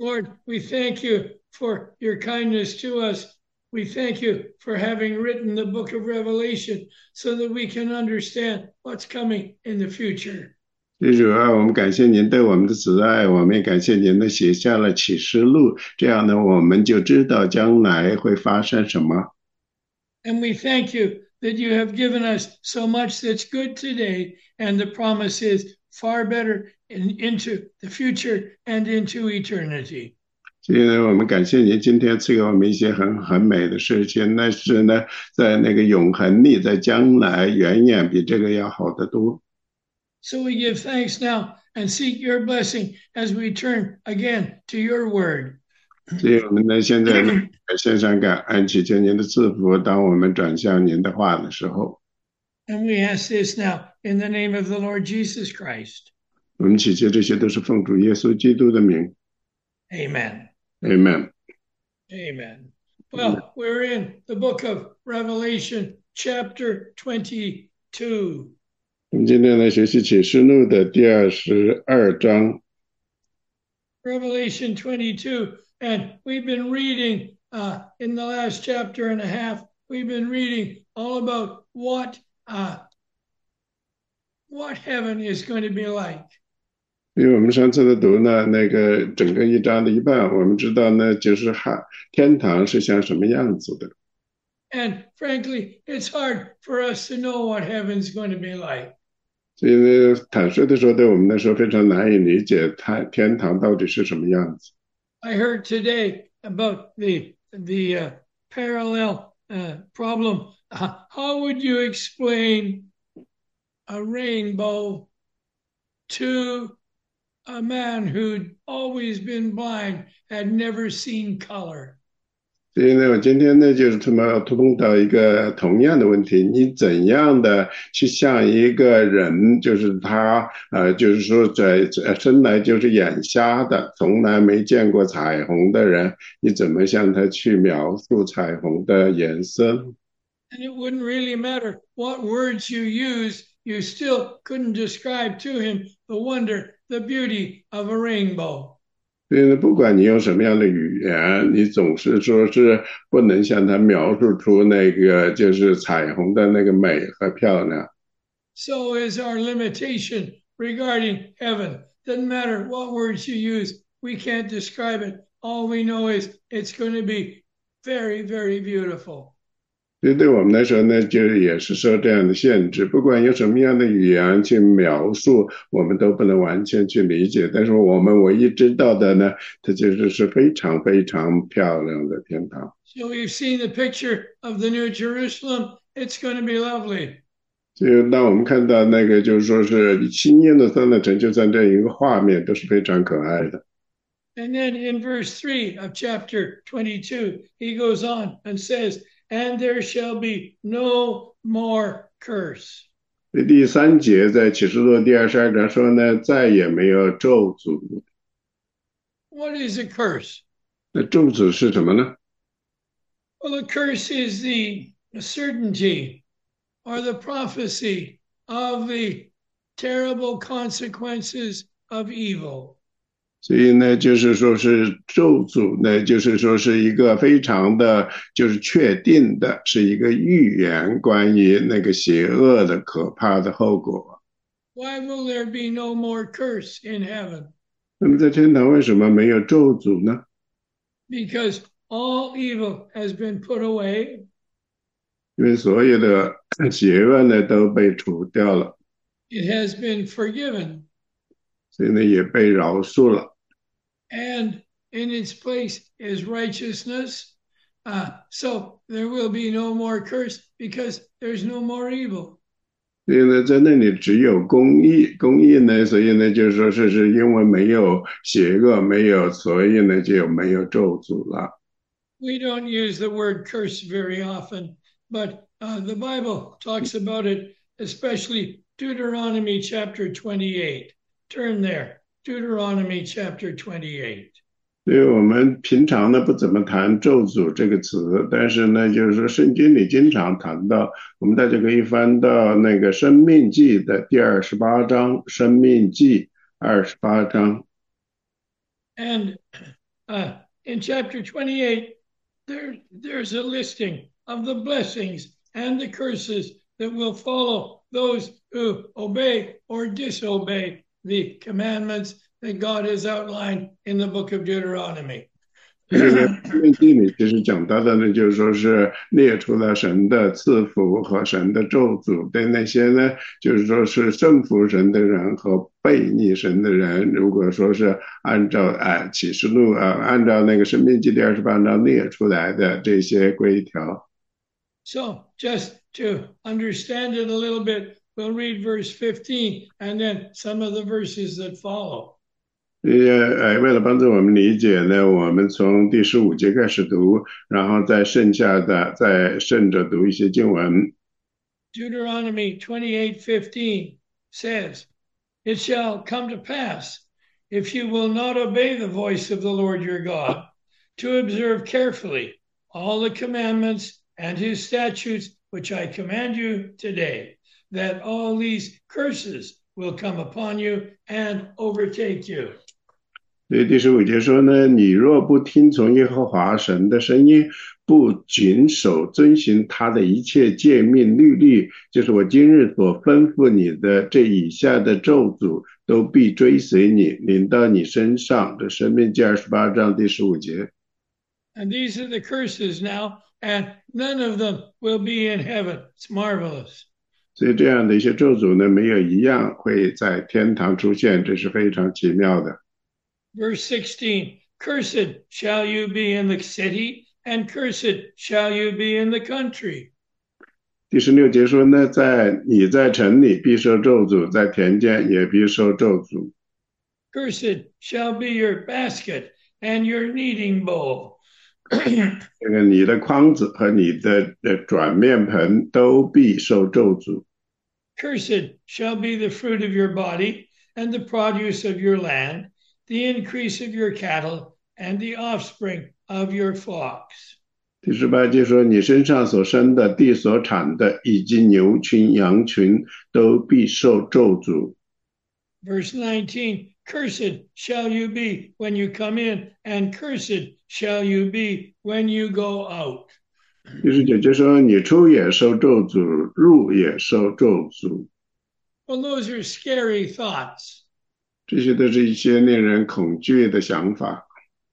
Lord, we thank you for your kindness to us. We thank you for having written the book of Revelation so that we can understand what's coming in the future. 主啊，我们感谢您对我们的慈爱，我们也感谢您的写下了启示录，这样呢，我们就知道将来会发生什么。 And we thank you that you have given us so much that's good today, and the promise is far better into the future and into eternity. 所以呢，我们感谢您今天赐给我们一些很美的事情，但是呢，在那个永恒里，在将来远远比这个要好得多。 So we give thanks now and seek your blessing as we turn again to your word. 所以我们呢，现在呢，献上感恩，祈求您的赐福。当我们转向您的话的时候， And we ask this now in the name of the Lord Jesus Christ. 我们祈求这些都是奉主耶稣基督的名。 Amen. Amen. Amen. Well, we're in the book of Revelation, chapter 22. 我们今天来学习启示录的第22章。 Revelation 22, and we've been reading in the last chapter and a half. We've been reading all about what heaven is going to be like. 因为我们上次的读呢，那个整个一章的一半，我们知道呢，就是天堂是像什么样子的。 And frankly, it's hard for us to know what heaven's going to be like. 所以呢，坦率的说，对我们来说非常难以理解天堂到底是什么样子。 I heard today about the parallel problem. How would you explain a rainbow to a man who'd always been blind, had never seen color? 所以呢，我今天呢就是碰到一个同样的问题，你怎样的去向一个人，就是他就是说在生来就是眼瞎的，从来没见过彩虹的人，你怎么向他去描述彩虹的颜色？ And it wouldn't really matter what words you use, you still couldn't describe to him the wonder, the beauty of a rainbow. 所以呢，不管你用什么样的语言，你总是说是不能向他描述出那个就是彩虹的那个美和漂亮。 So is our limitation regarding heaven. Doesn't matter what words you use, we can't describe it. All we know is it's going to be very, very beautiful. 所以对我们来说呢，就也是受这样的限制，不管用什么样的语言去描述，我们都不能完全去理解。但是我们唯一知道的呢，它就是非常非常漂亮的天堂。 So we've seen the picture of the New Jerusalem. It's going to be lovely. 所以当我们看到那个就是说是新耶路撒冷城，就像这一个画面，都是非常可爱的。 And then in verse 3 of chapter 22, he goes on and says, and there shall be no more curse. 第3节在启示录第22章说呢，再也没有咒诅。 What is a curse? 那咒诅是什么呢？ Well, a curse is the certainty or the prophecy of the terrible consequences of evil. 所以呢，就是说是咒诅呢，就是说是一个非常的，就是确定的，是一个预言，关于那个邪恶的可怕的后果。 Why will there be no more curse in heaven? 那么在天堂为什么没有咒诅呢？ Because all evil has been put away. 因为所有的邪恶呢都被除掉了， It has been forgiven. 所以呢也被饶恕了。 And in its place is righteousness. So there will be no more curse because there's no more evil. 所以呢，在那里只有公义，公义呢，所以呢，就是说是因为没有邪恶，没有，所以呢就没有咒诅了。 We don't use the word curse very often, but the Bible talks about it, especially Deuteronomy chapter 28. Turn there, Deuteronomy chapter 28. 所以我们平常呢不怎么谈咒诅这个词，但是呢，就是说圣经里经常谈到，我们大家可以翻到那个《生命记》的第28章，《生命记》28章。 And in chapter 28, there's a listing of the blessings and the curses that will follow those who obey or disobey the commandments that God has outlined in the book of Deuteronomy. 这个面记里其实讲到的呢，就是说是列出了神的赐福和神的咒诅，对那些呢，就是说是顺服神的人和背逆神的人，如果说是按照启示录按照那个申命记第28章列出来的这些规条。 So just to understand it a little bit, we'll read verse 15 and then some of the verses that follow. 为了帮助我们理解呢，我们从第15节开始读，然后再剩下的再顺着读一些经文。 Deuteronomy 28:15 says, "It shall come to pass, if you will not obey the voice of the Lord your God, to observe carefully all the commandments and his statutes which I command you today, that all these curses will come upon you and overtake you." 所以第15节说呢，你若不听从耶和华神的声音，不谨守遵行他的一切诫命律例，就是我今日所吩咐你的这以下的咒诅，都必追随你，临到你身上。这申命记28章第15节。 And these are the curses now, and none of them will be in heaven. It's marvelous. 所以这样的一些咒诅呢，没有一样会在天堂出现，这是非常奇妙的。 Verse 16, "Cursed shall you be in the city, and cursed shall you be in the country." 第16节说呢，你在城里必受咒诅，在田间也必受咒诅。 Cursed shall be your basket and your kneading bowl. 这个你的筐子和你的转面盆都必受咒诅。 Cursed shall be the fruit of your body and the produce of your land, the increase of your cattle and the offspring of your flocks. 第18节说，你身上所生的、地所产的，以及牛群、羊群，都必受咒诅。 Verse 19, "Cursed shall you be when you come in, and cursed shall you be when you go out." 第19节说，你出也受咒诅，入也受咒诅。 Well, those are scary thoughts. 这些都是一些令人恐惧的想法。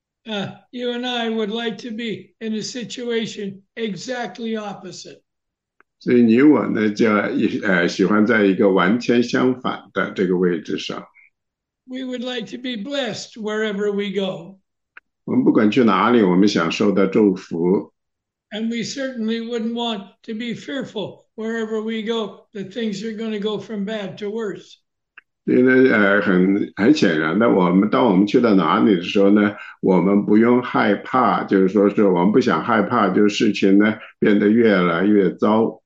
You and I would like to be in a situation exactly opposite. 所以你我呢，就喜欢在一个完全相反的这个位置上。 We would like to be blessed wherever we go. 我们不管去哪里，我们想受到祝福。 And we certainly wouldn't want to be fearful wherever we go that things are going to go from bad to worse. 所以呢，很显然的，当我们去到哪里的时候呢，我们不用害怕，就是说是我们不想害怕，就是事情呢变得越来越糟。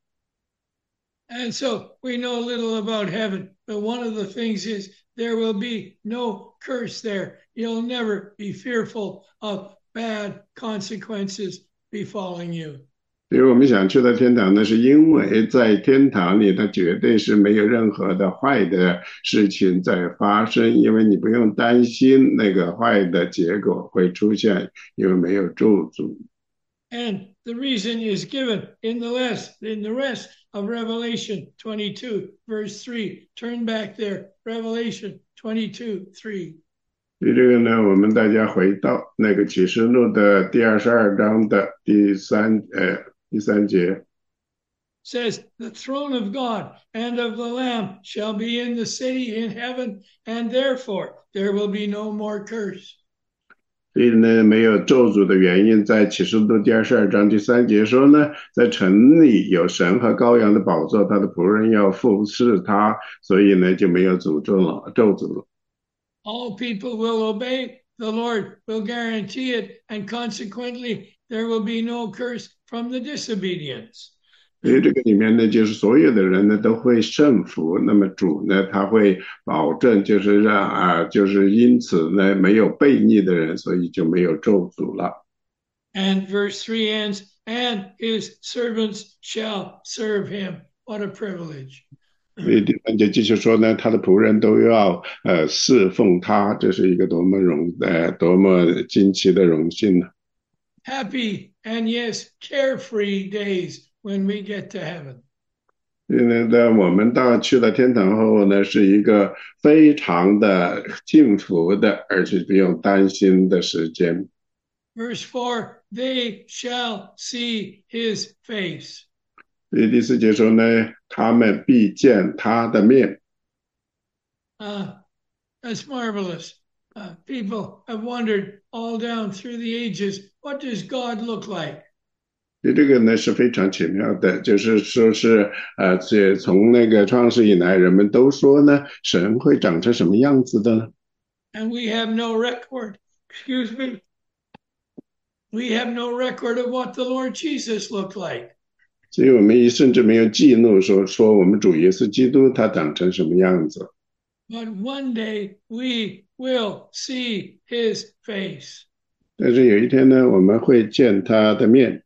And so we know a little about heaven, but one of the things is there will be no curse there. You'll never be fearful of bad consequences befalling you. 所以我们想去到天堂呢，是因为在天堂里，它绝对是没有任何的坏的事情在发生，因为你不用担心那个坏的结果会出现，因为没有咒诅。 And the reason is given in the rest of Revelation 22, verse 3. Turn back there, Revelation 22:3. 所以这个呢，我们大家回到那个启示录的第22章的第三节。 Says, "The throne of God and of the Lamb shall be in the city in heaven, and therefore there will be no more curse." 所以呢，没有咒诅的原因，在启示录第22章第3节说呢，在城里有神和羔羊的宝座，他的仆人要服侍他，所以呢就没有咒诅了。 All people will obey, the Lord will guarantee it, and consequently there will be no curse from the disobedience. 所以这个里面呢，就是所有的人呢都会顺服，那么主呢他会保证，就是就是因此呢没有悖逆的人，所以就没有咒诅了。 And verse 3 ends, "And his servants shall serve him." What a privilege. 第3节继续说呢，他的仆人都要侍奉他，这是一个多么惊奇的荣幸呢？ Happy and yes, carefree days when we get to heaven. 因为呢，我们去了天堂后呢，是一个非常的幸福的，而且不用担心的时间。 Verse 4, they shall see his face. 第4节说呢，他们必见他的面。 That's marvelous. People have wondered all down through the ages, what does God look like? 这个呢是非常奇妙的，就是说是这从那个创世以来，人们都说呢，神会长成什么样子的呢？ And we have no record, excuse me, we have no record of what the Lord Jesus looked like. 所以我们甚至没有记录说我们主耶稣基督他长成什么样子。 But one day we will see his face. 但是有一天呢，我们会见他的面。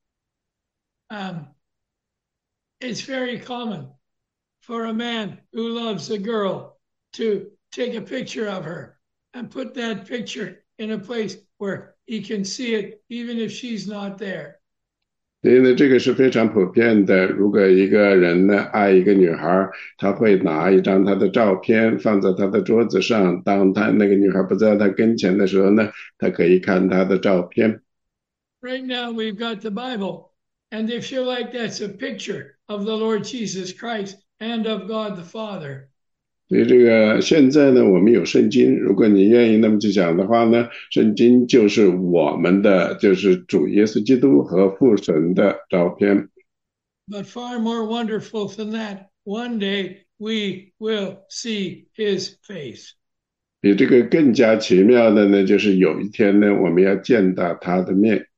It's very common for a man who loves a girl to take a picture of her and put that picture in a place where he can see it even if she's not there. 所以呢，这个是非常普遍的。如果一个人呢爱一个女孩，他会拿一张她的照片放在他的桌子上，当他那个女孩不在他跟前的时候呢，他可以看她的照片。 Right now we've got the Bible, and they feel like that's a picture of the Lord Jesus Christ and of God the Father. 所以这个现在呢，我们有圣经，如果你愿意那么去讲的话呢，圣经就是我们的，就是主耶稣基督和父神的照片。 But far more wonderful than that, one day we will see his face. 比这个更加奇妙的呢，就是有一天呢，我们要见到他的面。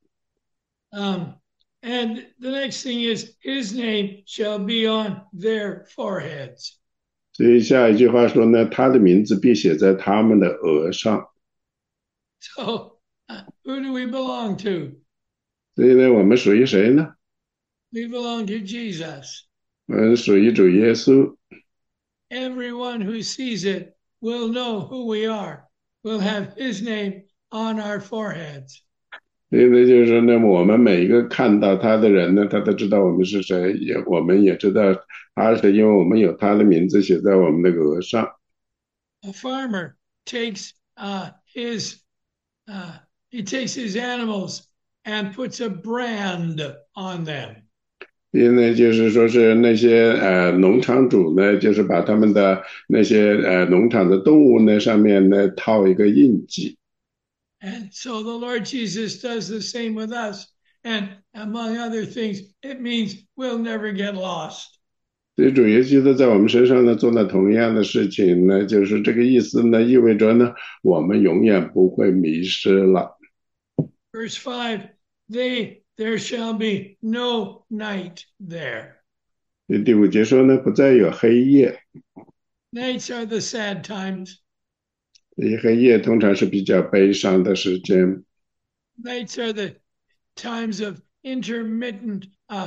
And the next thing is, his name shall be on their foreheads. 所以下一句话说呢，他的名字必写在他们的额上。 So, who do we belong to? 所以呢，我们属于谁呢？ We belong to Jesus. 我们属于主耶稣。 Everyone who sees it will know who we are. We'll have his name on our foreheads. 所以呢，就是说呢，我们每一个看到他的人呢，他都知道我们是谁，我们也知道他是，因为我们有他的名字写在我们的额上。 A farmer takes he takes his animals and puts a brand on them. 因为就是说是那些农场主呢，就是把他们的那些农场的动物呢上面呢套一个印记。 And so the Lord Jesus does the same with us. And among other things, it means we'll never get lost. 所以主耶稣都在我们身上呢做了同样的事情呢，就是这个意思呢，意味着呢，我们永远不会迷失了。 Verse 5, there shall be no night there. 第5节说呢，不再有黑夜。 Nights are the sad times. 黑夜通常是比较悲伤的时间。 Nights are the times of intermittent,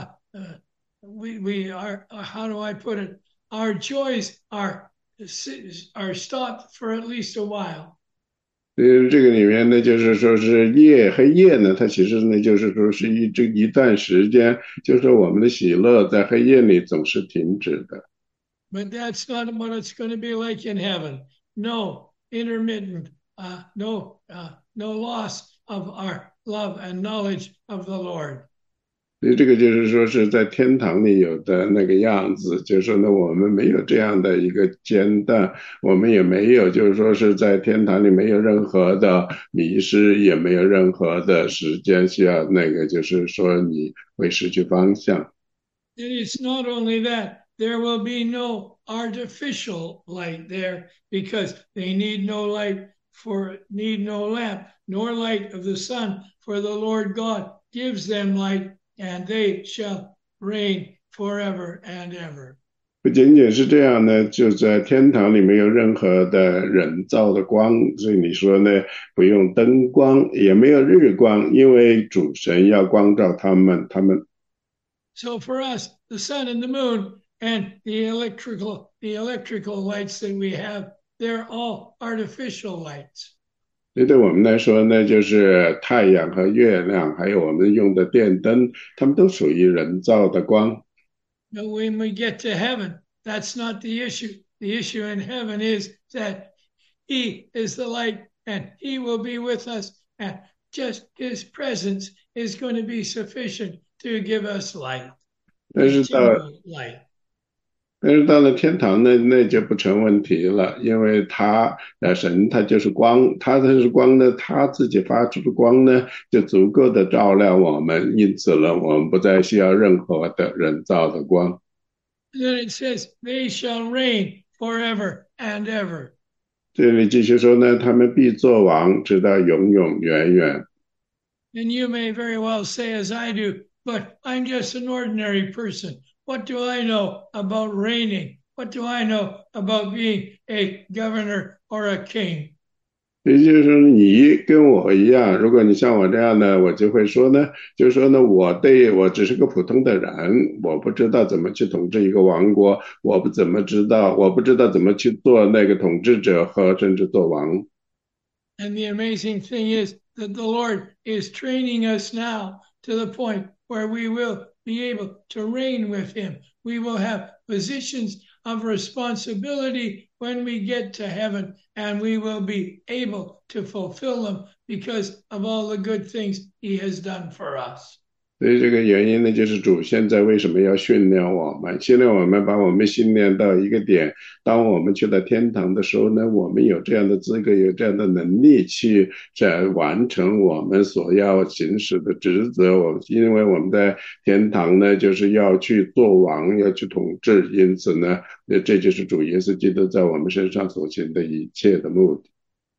we are, how do I put it? Our joys are stopped for at least a while. 这个里面呢，就是说是黑夜呢，它其实呢，就是说是一段时间，就是我们的喜乐在黑夜里总是停止的。 But that's not what it's going to be like in heaven. No intermittent, no loss of our love and knowledge of the Lord. 所以这个就是说是在天堂里有的那个样子，就是说呢，我们没有这样的一个间断，我们也没有就是说是在天堂里没有任何的迷失，也没有任何的时间需要那个就是说你会失去方向。 And it's not only that, there will be no artificial light there because they need no lamp, nor light of the sun, for the Lord God gives them light, and they shall reign forever and ever. 不仅仅是这样呢，就在天堂里没有任何的人造的光，所以你说呢，不用灯光，也没有日光，因为主神要光照他们。 So for us, the sun and the moon and the electrical lights that we have, they're all artificial lights. 这对我们来说呢，就是太阳和月亮，还有我们用的电灯，它们都属于人造的光。 But when we get to heaven, that's not the issue. The issue in heaven is that He is the light and He will be with us, and just His presence is going to be sufficient to give us light, 但是到 continual light. 但是到了天堂呢，那就不成问题了，因为神他就是光，他是光呢，他自己发出的光呢，就足够的照亮我们，因此呢，我们不再需要任何的人造的光。 And then it says, "They shall reign forever and ever." 这里继续说呢，他们必作王，直到永永远远。 And you may very well say, as I do, but I'm just an ordinary person. What do I know about reigning? What do I know about being a governor or a king? 也就是说，你跟我一样，如果你像我这样的，我就会说呢，就是说呢，我只是个普通的人，我不知道怎么去统治一个王国，我不知道怎么去做那个统治者和甚至做王。 And the amazing thing is that the Lord is training us now to the point where we will be able to reign with Him. We will have positions of responsibility when we get to heaven, and we will be able to fulfill them because of all the good things He has done for us. 所以这个原因呢，就是主现在为什么要训练我们？训练我们，把我们训练到一个点，当我们去到天堂的时候呢，我们有这样的资格，有这样的能力去完成我们所要行使的职责。因为我们在天堂呢，就是要去做王，要去统治，因此呢，这就是主耶稣基督在我们身上所行的一切的目的。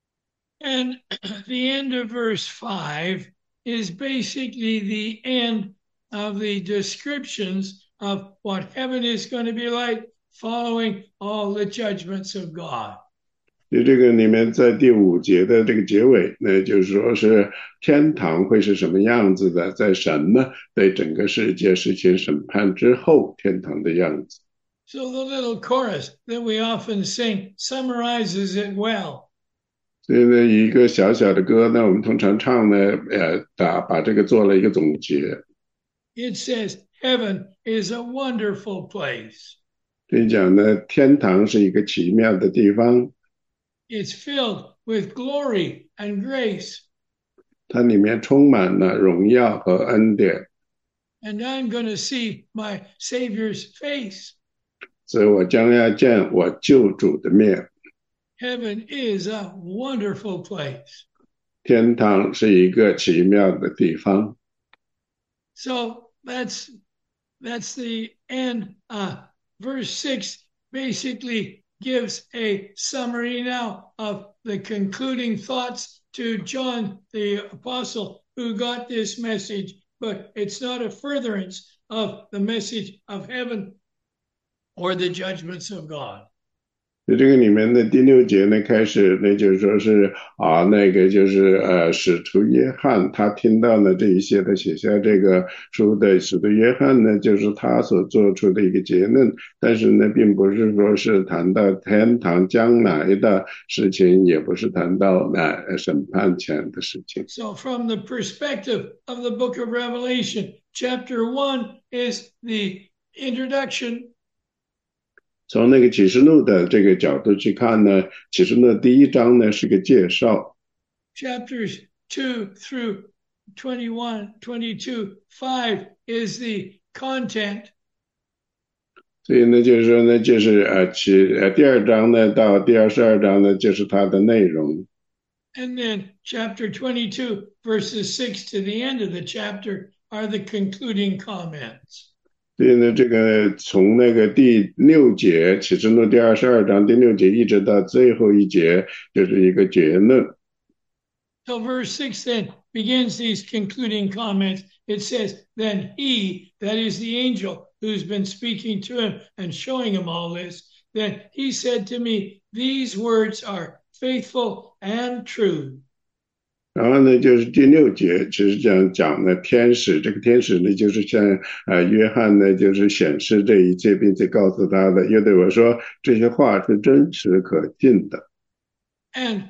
And the end of verse 5 is basically the end of the descriptions of what heaven is going to be like following all the judgments of God. 这个里面在第5节的这个结尾，那就是说是天堂会是什么样子的，在神呢对整个世界实行审判之后，天堂的样子。 So the little chorus that we often sing summarizes it well. 所以呢，一个小小的歌呢，我们通常唱呢，把这个做了一个总结。 It says, "Heaven is a wonderful place." 这里讲呢，天堂是一个奇妙的地方。 It's filled with glory and grace. 它里面充满了荣耀和恩典。 And I'm going to see my Savior's face. 所以我将要见我救主的面。 Heaven is a wonderful place. 天堂是一个奇妙的地方。 So that's the end. Verse 6 basically gives a summary now of the concluding thoughts to John the Apostle, who got this message, but it's not a furtherance of the message of heaven or the judgments of God. 在这个里面的第6节呢，开始那就是说是那个就是使徒约翰他听到了这一些的写下这个书的使徒约翰呢，就是他所做出的一个结论，但是呢，并不是说是谈到天堂将来的事情，也不是谈到审判前的事情。 So from the perspective of the book of Revelation, chapter 1 is the introduction. 从那个启示录的这个角度去看呢，启示录第1章呢是个介绍。 Chapters 2 through 21, 22, 5 is the content. 所以呢，就是说呢，就是第2章呢到第22章呢，就是它的内容。 And then chapter 22, verses 6 to the end of the chapter are the concluding comments. 所以呢，这个从那个第6节启示录第22章第6节一直到最后一节，就是一个结论。 So verse 6 then begins these concluding comments. It says, "Then he," that is the angel who's been speaking to him and showing him all this, "then he said to me, these words are faithful and true." 然后呢，就是第6节，其实这样讲呢，天使这个天使呢，就是向约翰呢，就是显示这一切，并且告诉他的，又对我说这些话是真实可信的。 And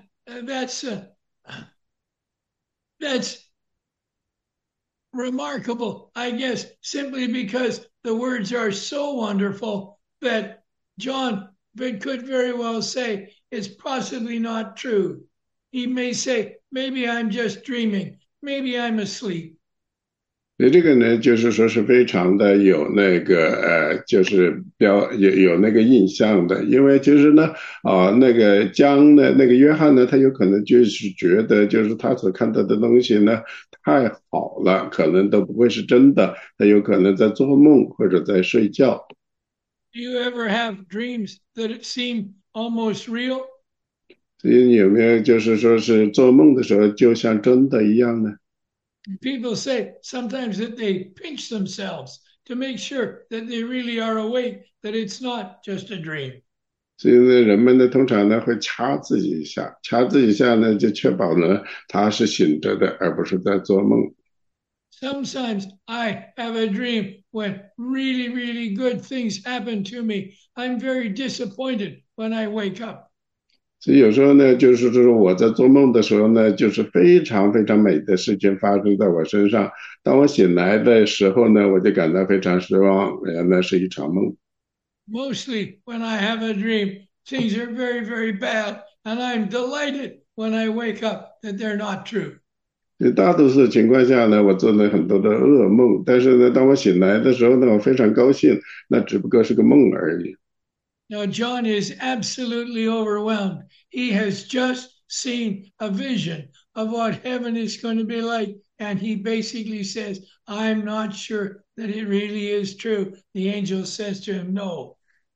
that's remarkable, I guess, simply because the words are so wonderful that John could very well say it's possibly not true. He may say, maybe I'm just dreaming, maybe I'm asleep. 所以这个呢，就是说是非常的有那个就是有那个印象的，因为其实呢，那个那个约翰呢，他有可能就是觉得，就是他所看到的东西呢太好了，可能都不会是真的，他有可能在做梦或者在睡觉。 Do you ever have dreams that seem almost real? 所以你有没有就是说是做梦的时候就像真的一样呢？ People say sometimes that they pinch themselves to make sure that they really are awake, that it's not just a dream. 所以呢，人们呢通常呢会掐自己一下，掐自己一下呢就确保呢他是醒着的，而不是在做梦。 Sometimes I have a dream when really, really good things happen to me. I'm very disappointed when I wake up. 所以有时候呢，就是说我在做梦的时候呢，就是非常非常美的事情发生在我身上。当我醒来的时候呢，我就感到非常失望，原来是一场梦。 Mostly when I have a dream, things are very, very bad, and I'm delighted when I wake up that they're not true. 所以大多数情况下呢，我做了很多的噩梦，但是呢，当我醒来的时候呢，我非常高兴，那只不过是个梦而已。 Now, John is absolutely overwhelmed. He has just seen a vision of what heaven is going to be like. And he basically says, I'm not sure that it really is true. The angel says to him, No,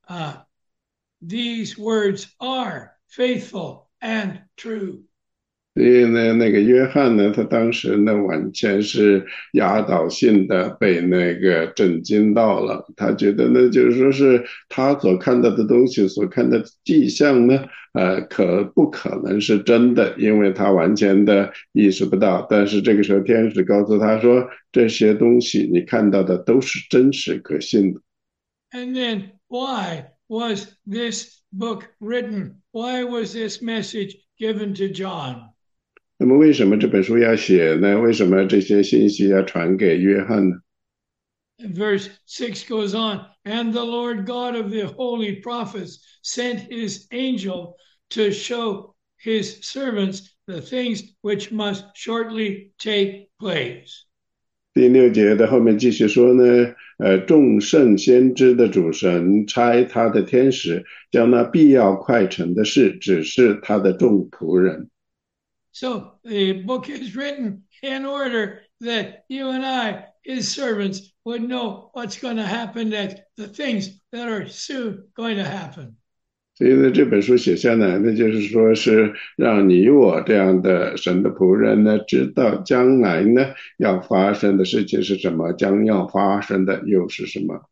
these words are faithful and true. 所以呢，那个约翰呢，他当时呢，完全是压倒性的被那个震惊到了。他觉得呢，就是说是他所看到的东西，所看的迹象呢，不可能是真的，因为他完全的意识不到。但是这个时候，天使告诉他说，这些东西你看到的都是真实可信的。 And then why was this book written? Why was this message given to John? 那么为什么这本书要写呢？为什么这些信息要传给约翰呢？ And verse 6 goes on, and the Lord God of the holy prophets sent his angel to show his servants the things which must shortly take place. 第6节的后面继续说呢，众圣先知的主神差他的天使，将那必要快成的事指示他的众仆人。 So the book is written in order that you and I, his servants, would know what's going to happen next, the things that are soon going to happen. 所以呢，这本书写下来，那就是说是让你我这样的神的仆人呢，知道将来呢要发生的事情是什么，将要发生的又是什么。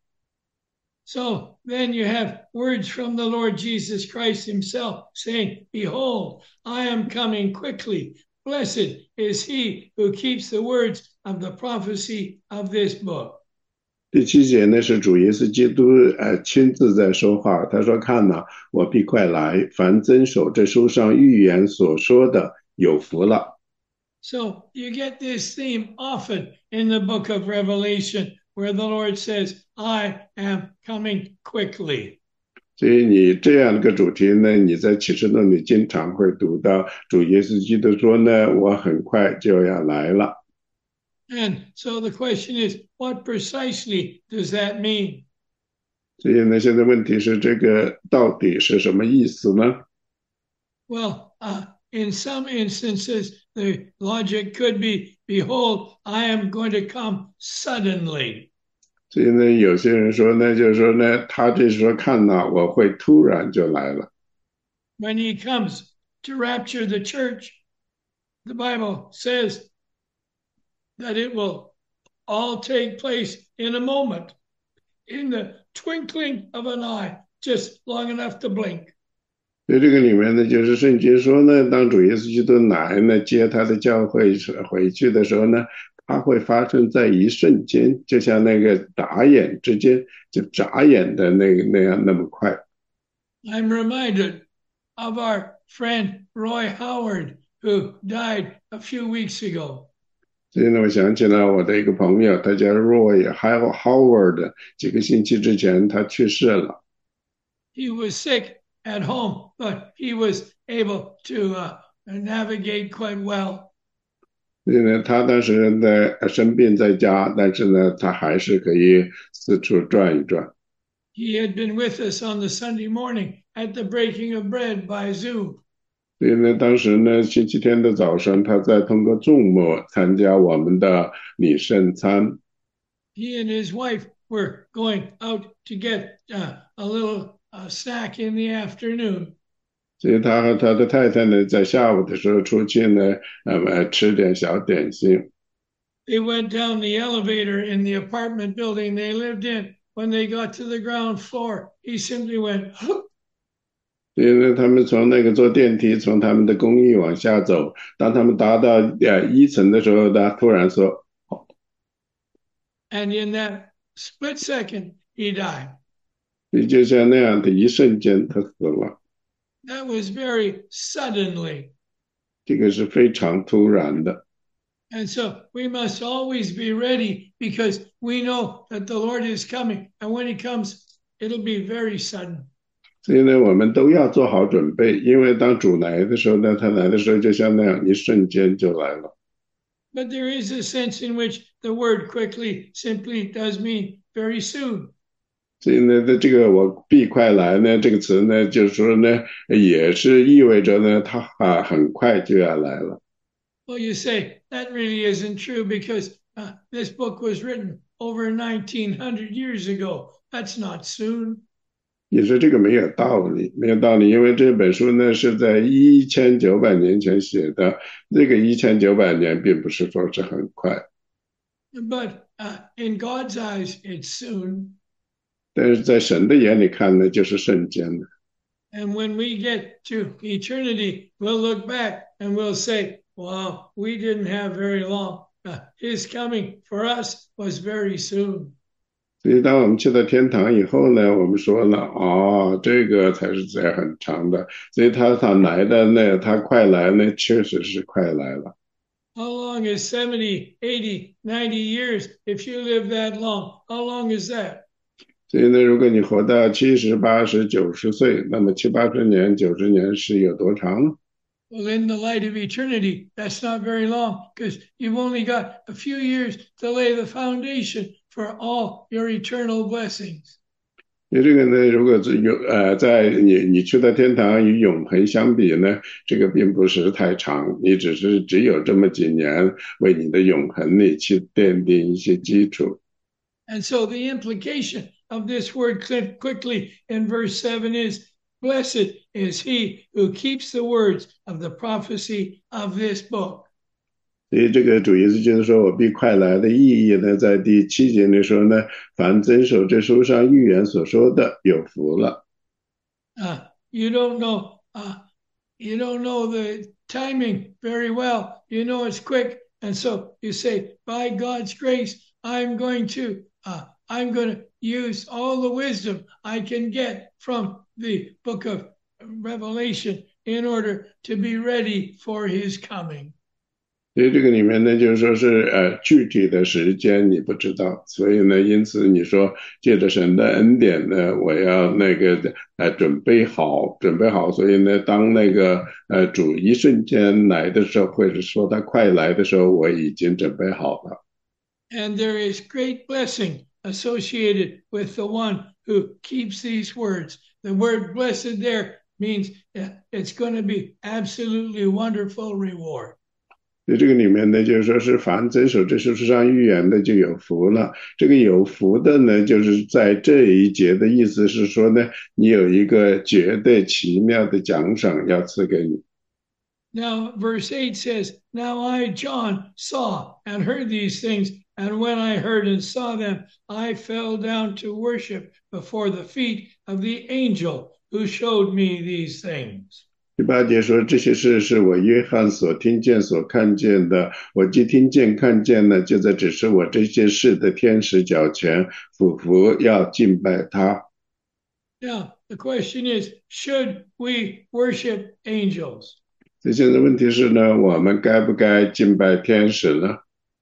So then you have words from the Lord Jesus Christ himself saying, Behold, I am coming quickly. Blessed is he who keeps the words of the prophecy of this book. 第7节呢是主耶稣基督亲自在说话，他说：“看哪，我必快来，凡遵守这书上预言所说的，有福了。” So you get this theme often in the book of Revelation, where the Lord says, I am coming quickly. 所以你这样一个主题呢，你在启示录里经常会读到主耶稣基督说呢：“我很快就要来了。” And so the question is, what precisely does that mean? 所以呢，现在问题是这个到底是什么意思呢？ Well, in some instances, the logic could be, Behold, I am going to come suddenly. 所以呢，有些人说呢，就是说呢，他这是说看呐，我会突然就来了。 When he comes to rapture the church, the Bible says that it will all take place in a moment, in the twinkling of an eye, just long enough to blink. 所以这个里面呢，就是圣经说呢，当主耶稣基督来呢接他的教会回去的时候呢，它会发生在一瞬间，就像那个眨眼之间，就眨眼的那样那么快。 I'm reminded of our friend Roy Howard, who died a few weeks ago. 所以呢，我想起了我的一个朋友，他叫 Roy Howard，几个星期之前他去世了。 He was sick at home, but he was able to navigate quite well. 所以呢，他当时在生病在家，但是呢，他还是可以四处转一转。 He had been with us on the Sunday morning at the breaking of bread by Zoom. 所以呢，当时呢，星期天的早上，他在通过众目参加我们的礼圣餐。 He and his wife were going out to get a little snack in the afternoon. 所以他和他的太太呢，在下午的时候出去呢，吃点小点心。 They went down the elevator in the apartment building they lived in. When they got to the ground floor, he simply went, 因为他们从那个坐电梯从他们的公寓往下走，当他们达到一层的时候，他突然说， and in that split second, he died. 也就像那样的一瞬间，他死了。 That was very suddenly. 这个是非常突然的。 And so we must always be ready because we know that the Lord is coming. And when he comes, it'll be very sudden. 所以呢，我们都要做好准备，因为当主来的时候呢，他来的时候就像那样，一瞬间就来了。 But there is a sense in which the word quickly simply does mean very soon. 所以呢，这个我必快来呢，这个词呢，就是说呢，也是意味着呢，他很快就要来了。 Well, you say that really isn't true because this book was written over 1900 years ago. That's not soon. 你说这个没有道理，没有道理，因为这本书呢是在1900年前写的，这个1900年并不是说是很快。 But in God's eyes, it's soon. 但是在神的眼里看呢，就是瞬间的。 And when we get to eternity, we'll look back and we'll say, wow, we didn't have very long. His coming for us was very soon. 所以当我们去到天堂以后呢，我们说了，哦，这个才是在很长的，所以他来的呢，他快来呢，确实是快来了。 How long is 70, 80, 90 years? If you live that long, how long is that? 所以呢，如果你活到70、80、90岁，那么70、80年、90年是有多长呢？ Well, in the light of eternity, that's not very long because you've only got a few years to lay the foundation for all your eternal blessings. 你这个呢，如果是在你去到天堂与永恒相比呢，这个并不是太长，你只有这么几年为你的永恒里去奠定一些基础。 And so the implication of this word quickly in verse 7 is, blessed is he who keeps the words of the prophecy of this book. 所以这个主意思就是说，我必快来的意义呢，在第7节的时候呢，凡遵守这书上预言所说的，有福了。 You don't know the timing very well. You know it's quick, and so you say, by God's grace, I'm going to use all the wisdom I can get from the book of Revelation in order to be ready for his coming. 所以这个里面呢，就是说是具体的时间你不知道，所以呢，因此你说借着神的恩典呢，我要那个准备好，所以呢，当那个主一瞬间来的时候，或者说他快来的时候，我已经准备好了。 And there is great blessing associated with the one who keeps these words. The word blessed there means it's going to be absolutely wonderful reward. 所以这个里面呢，就是说是凡遵守这书上预言的就有福了。这个有福的呢，就是在这一节的意思是说呢，你有一个绝对奇妙的奖赏要赐给你。 Now, verse 8 says, Now I, John, saw and heard these things, and when I heard and saw them, I fell down to worship before the feet of the angel who showed me these things. 第8节说，这些事是我约翰所听见、所看见的。我既听见、看见了，就在指示我这些事的天使脚前俯伏，要敬拜他。 Now, the question is, should we worship angels? 这现在问题是呢，我们该不该敬拜天使呢？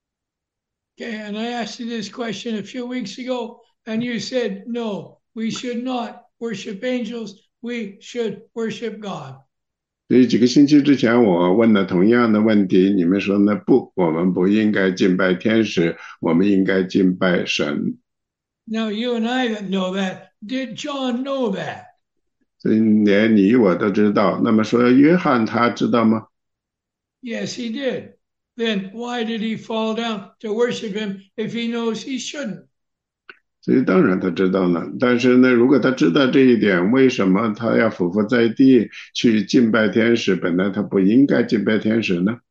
Okay, and I asked you this question a few weeks ago, and you said, no, we should not worship angels. We should worship God. 所以几个星期之前，我问了同样的问题，你们说呢？不，我们不应该敬拜天使，我们应该敬拜神。 Now, you and I that know that, did John know that? 所以连你我都知道。那么说，约翰他知道吗？ Yes, he did. Then why did he fall down to worship him if he knows he shouldn't? 所以当然他知道了，但是呢，如果他知道这一点，为什么他要俯伏在地去敬拜天使？本来他不应该敬拜天使呢？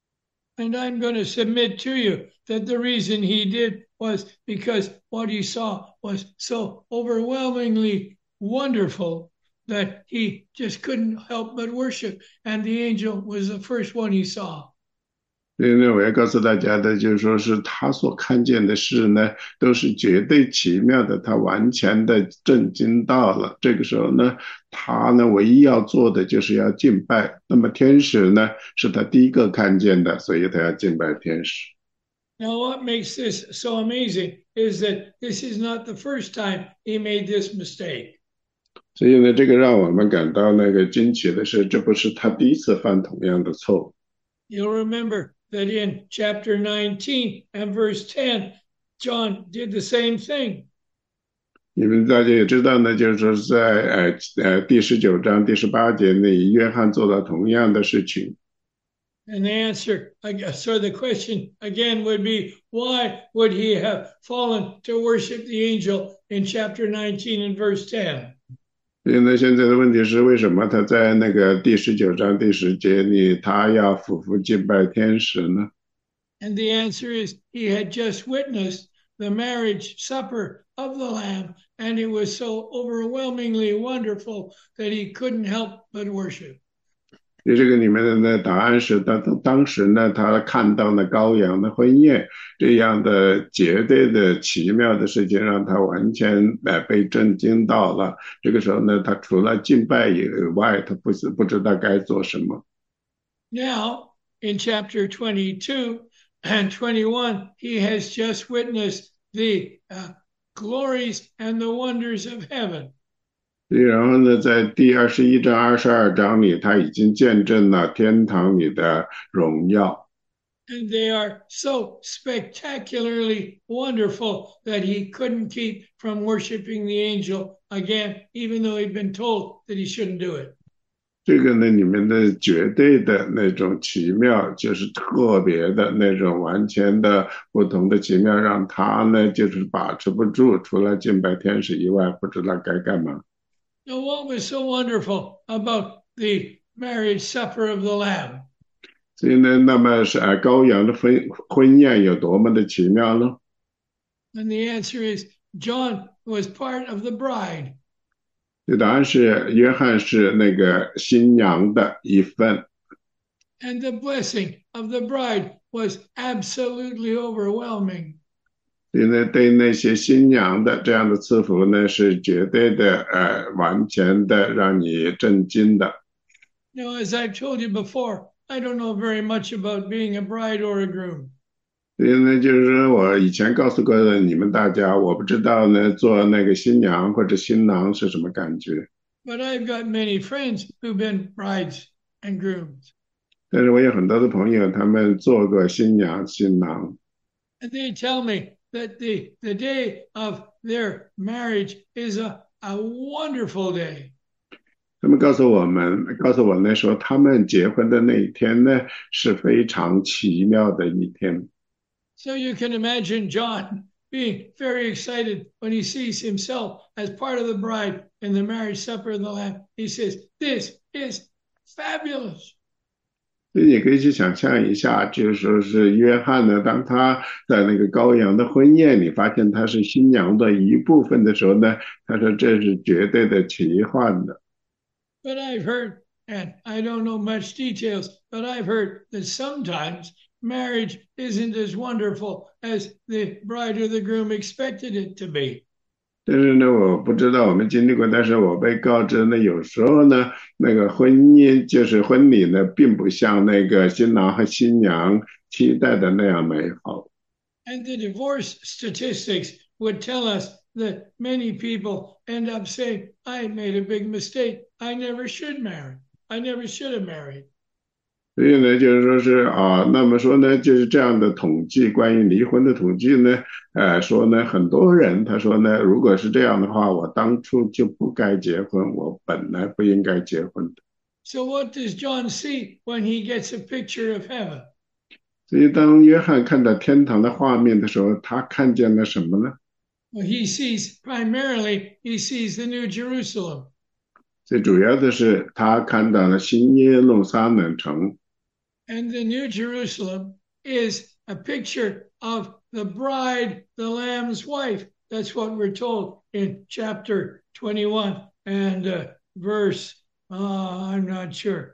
And I'm going to submit to you that the reason he did was because what he saw was so overwhelmingly wonderful that he just couldn't help but worship. And the angel was the first one he saw. 所以呢，我要告诉大家的，就是说是他所看见的事呢，都是绝对奇妙的，他完全的震惊到了。这个时候呢，他呢唯一要做的就是要敬拜。那么天使呢，是他第一个看见的，所以他要敬拜天使。 Now, what makes this so amazing is that this is not the first time he made this mistake. 所以呢，这个让我们感到那个惊奇的是，这不是他第一次犯同样的错误。 You'll remember that in chapter 19 and verse 10, John did the same thing. 你们大家也知道呢，就是说在第19章第18节里，约翰做了同样的事情。 And the answer, so the question again would be, why would he have fallen to worship the angel in chapter 19 and verse 10? 所以呢，现在的问题是，为什么他在那个第19章第10节里，他要俯伏敬拜天使呢？ And the answer is, he had just witnessed the marriage supper of the Lamb, and it was so overwhelmingly wonderful that he couldn't help but worship. 这个里面的呢，答案是他当时呢，他看到了羔羊的婚宴这样的绝对的奇妙的事情，让他完全被震惊到了。这个时候呢，他除了敬拜以外，他不知道该做什么。 Now, in chapter 22 and 21, he has just witnessed the glories and the wonders of heaven. 然后呢，在第21章、22章里，他已经见证了天堂里的荣耀。 And they are so spectacularly wonderful that he couldn't keep from worshiping the angel again, even though he'd been told that he shouldn't do it. 这个呢，里面的绝对的那种奇妙，就是特别的那种完全的不同的奇妙，让他呢就是把持不住，除了敬拜天使以外，不知道该干嘛。 Now, what was so wonderful about the marriage supper of the Lamb? 所以呢，那么是羔羊的婚宴有多么的奇妙呢？ And the answer is John was part of the bride. 答案是约翰是那个新娘的一份。 And the blessing of the bride was absolutely overwhelming. 所以呢，对那些新娘的这样的赐福呢，是绝对的完全的让你震惊的。 Now, as I've told you before, I don't know very much about being a bride or a groom. 所以呢，就是说我以前告诉过你们大家，我不知道呢做那个新娘或者新郎是什么感觉。 But I've got many friends who've been brides and grooms. 但是我有很多的朋友，他们做过新娘、新郎。 And they tell me that the day of their marriage is a wonderful day. 他们告诉我呢说，他们结婚的那一天呢，是非常奇妙的一天。 So you can imagine John being very excited when he sees himself as part of the bride in the marriage supper of the Lamb. He says, "This is fabulous." 所以你可以去想象一下，就是说是约翰呢，当他在那个羔羊的婚宴里发现他是新娘的一部分的时候呢，他说这是绝对的奇幻的。 But I've heard, and I don't know much details, but I've heard that sometimes marriage isn't as wonderful as the bride or the groom expected it to be. 但是呢，我不知道我们经历过，但是我被告知呢，有时候呢，那个婚姻就是婚礼呢，并不像那个新郎和新娘期待的那样美好。 And the divorce statistics would tell us that many people end up saying, I made a big mistake. I never should marry. I never should have married. 所以呢，就是说是啊，那么说呢，就是这样的统计，关于离婚的统计呢，说呢，很多人他说呢，如果是这样的话，我当初就不该结婚，我本来不应该结婚的。 So, what does John see when he gets a picture of heaven? 所以当约翰看到天堂的画面的时候，他看见了什么呢？ Well, he sees the New Jerusalem. 最主要的是他看到了新耶路撒冷城。 And the New Jerusalem is a picture of the bride, the Lamb's wife. That's what we're told in chapter 21 and verse, I'm not sure.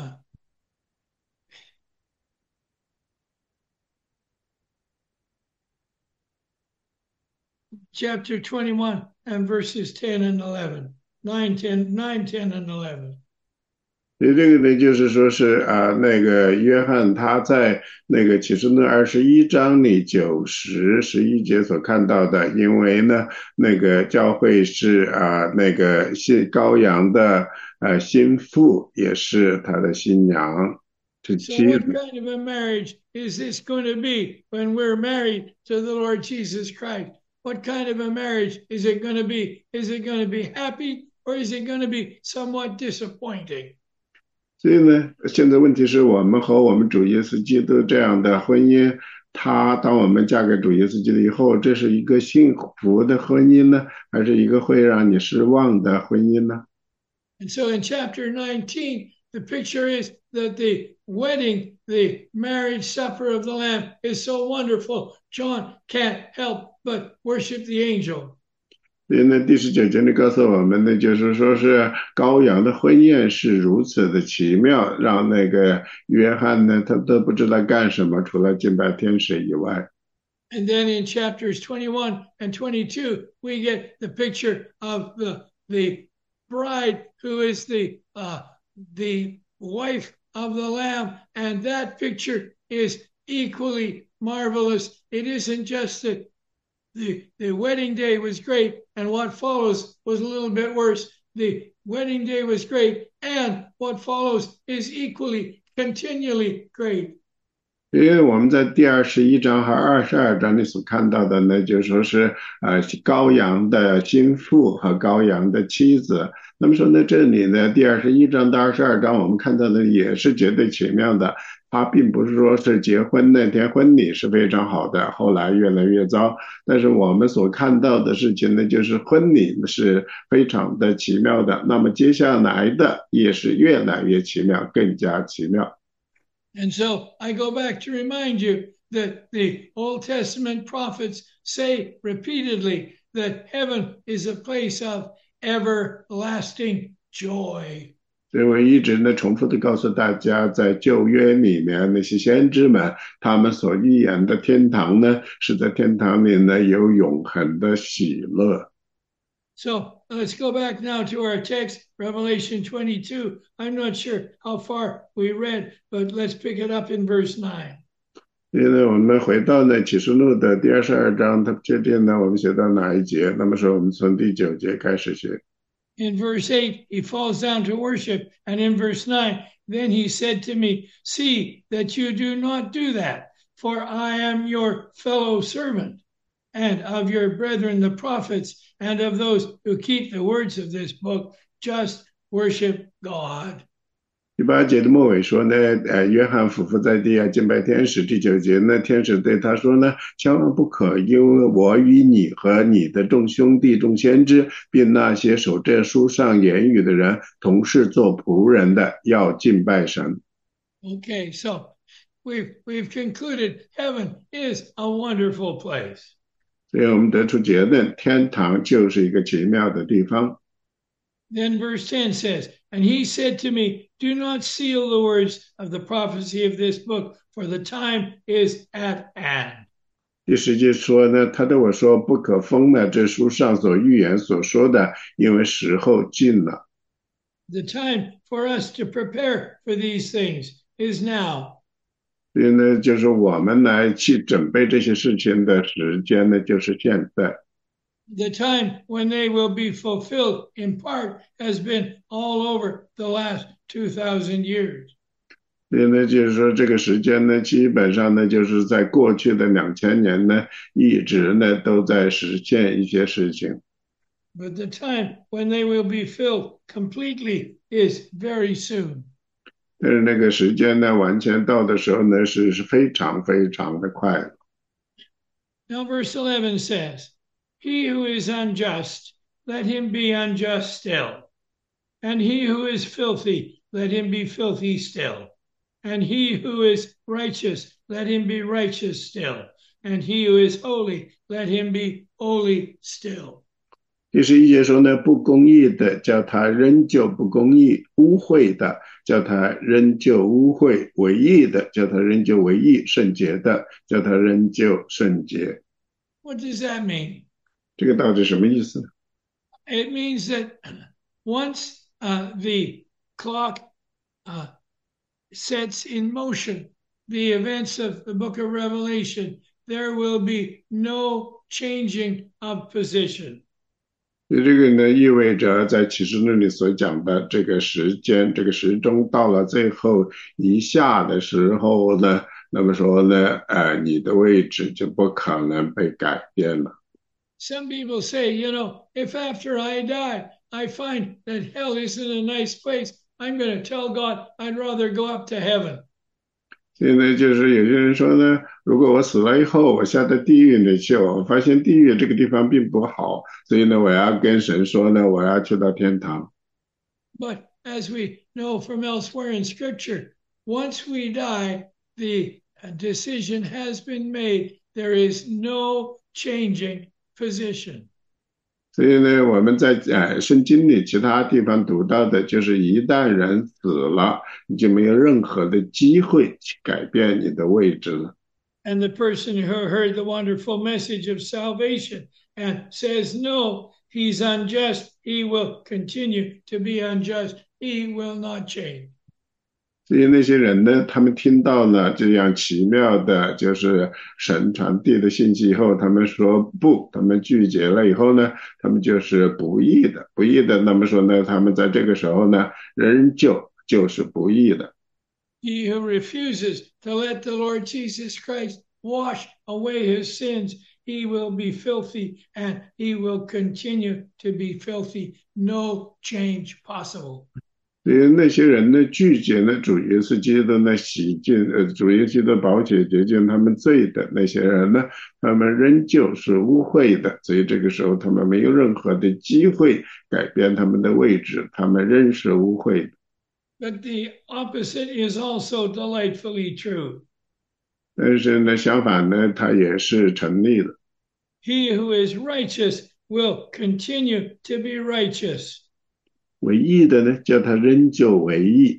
Chapter 21 and verses 10 and 11. 9, 10, and 11. 所以这个呢，就是说是啊，那个约翰他在那个启示录21章里9、10、11节所看到的，因为呢，那个教会是啊，那个新羔羊的新妇，也是他的新娘，是 So, 妻 what 子。 kind of a marriage is this going to be when we're married to the Lord Jesus Christ? What kind of a marriage is it going to be? Is it going to be happy or is it going to be somewhat disappointing? 所以呢，现在问题是我们和我们主耶稣基督这样的婚姻，当我们嫁给主耶稣基督以后，这是一个幸福的婚姻呢，还是一个会让你失望的婚姻呢？ And so in chapter 19, the picture is that the wedding, the marriage supper of the Lamb is so wonderful, John can't help but worship the angel. 所以呢，第19节呢告诉我们呢，就是说是羔羊的婚宴是如此的奇妙，让那个约翰呢，他都不知道干什么，除了敬拜天使以外。 And then in chapters 21 and 22, we get the picture of the bride who is the wife of the Lamb, and that picture is equally marvelous. It isn't just that the wedding day was great, and what follows was a little bit worse. The wedding day was great, and what follows is equally, continually great. 因为我们在第21章和22章里所看到的呢，就说是羔羊的心腹和羔羊的妻子。那么说呢，这里呢，第21章到22章我们看到的也是绝对奇妙的。它并不是说是结婚那天婚礼是非常好的，后来越来越糟。但是我们所看到的事情呢，就是婚礼是非常的奇妙的。那么接下来的也是越来越奇妙，更加奇妙。 And so I go back to remind you that the Old Testament prophets say repeatedly that heaven is a place of everlasting joy. 所以我一直呢重复的告诉大家，在旧约里面那些先知们，他们所预言的天堂呢，是在天堂里呢有永恒的喜乐。 So let's go back now to our text, Revelation 22. I'm not sure how far we read, but let's pick it up in verse 9. 所以呢，我们回到呢启示录的第22章，他确定呢我们学到哪一节？那么说我们从第9节开始学。 In verse 8, he falls down to worship. And in verse 9, then he said to me, see that you do not do that, for I am your fellow servant and of your brethren, the prophets, and of those who keep the words of this book, just worship God. 第8节的末尾说呢，约翰俯伏在地敬拜天使。第9节呢，天使对他说呢，千万不可，因为我与你和你的众兄弟、众先知，并那些守这书上言语的人，同是做仆人的，要敬拜神。 Okay, so we've concluded heaven is a wonderful place. 所以我们得出结论，天堂就是一个奇妙的地方。 Then verse 10 says, and he said to me, do not seal the words of the prophecy of this book, for the time is at hand. 第10节说呢，他对我说：“不可封了这书上所预言所说的，因为时候近了。” The time for us to prepare for these things is now. 所以呢，就是我们来去准备这些事情的时间呢，就是现在。 The time when they will be fulfilled in part has been all over the last 2,000 years. 所以呢，就是说这个时间呢，基本上呢，就是在过去的2000年呢，一直呢都在实现一些事情。 But the time when they will be filled completely is very soon. 但是那个时间呢，完全到的时候呢，是非常非常的快。 Now verse 11 says, he who is unjust, let him be unjust still. And he who is filthy, let him be filthy still. And he who is righteous, let him be righteous still. And he who is holy, let him be holy still. 第11节说呢，不公义的叫他仍旧不公义，污秽的叫他仍旧污秽，违义的叫他仍旧违义，圣洁的叫他仍旧圣洁。 What does that mean? 这个到底什么意思呢？ It means that once the clock sets in motion the events of the book of Revelation, there will be no changing of position. 所以这个呢，意味着在启示录里所讲的这个时间，这个时钟到了最后一下的时候呢，那么说呢，你的位置就不可能被改变了。 Some people say, if after I die, I find that hell isn't a nice place, I'm going to tell God I'd rather go up to heaven. 所以呢，就是有些人说呢，如果我死了以后，我下到地狱里去，我发现地狱这个地方并不好，所以呢，我要跟神说呢，我要去到天堂。 But as we know from elsewhere in Scripture, once we die, the decision has been made. There is no changing position. 所以呢，我们在圣经里其他地方读到的，就是一旦人死了，你就没有任何的机会去改变你的位置了。 And the person who heard the wonderful message of salvation and says, no, he's unjust, he will continue to be unjust, he will not change. 所以那些人呢，他们听到了这样奇妙的，就是神传递的信息以后，他们说不，他们拒绝了以后呢，他们就是不义的，不义的。那么说呢，他们在这个时候呢，仍旧就是不义的。 He who refuses to let the Lord Jesus Christ wash away his sins, he will be filthy and he will continue to be filthy. No change possible. 所以那些人呢，拒绝了主耶稣基督呢洗净，主耶稣基督宝血洁净他们罪的那些人呢，他们仍旧是污秽的，所以这个时候他们没有任何的机会改变他们的位置，他们仍是污秽的。 But the opposite is also delightfully true. 但是呢，相反呢，它也是成立的。 He who is righteous will continue to be righteous. 为义的呢，叫他仍旧为义。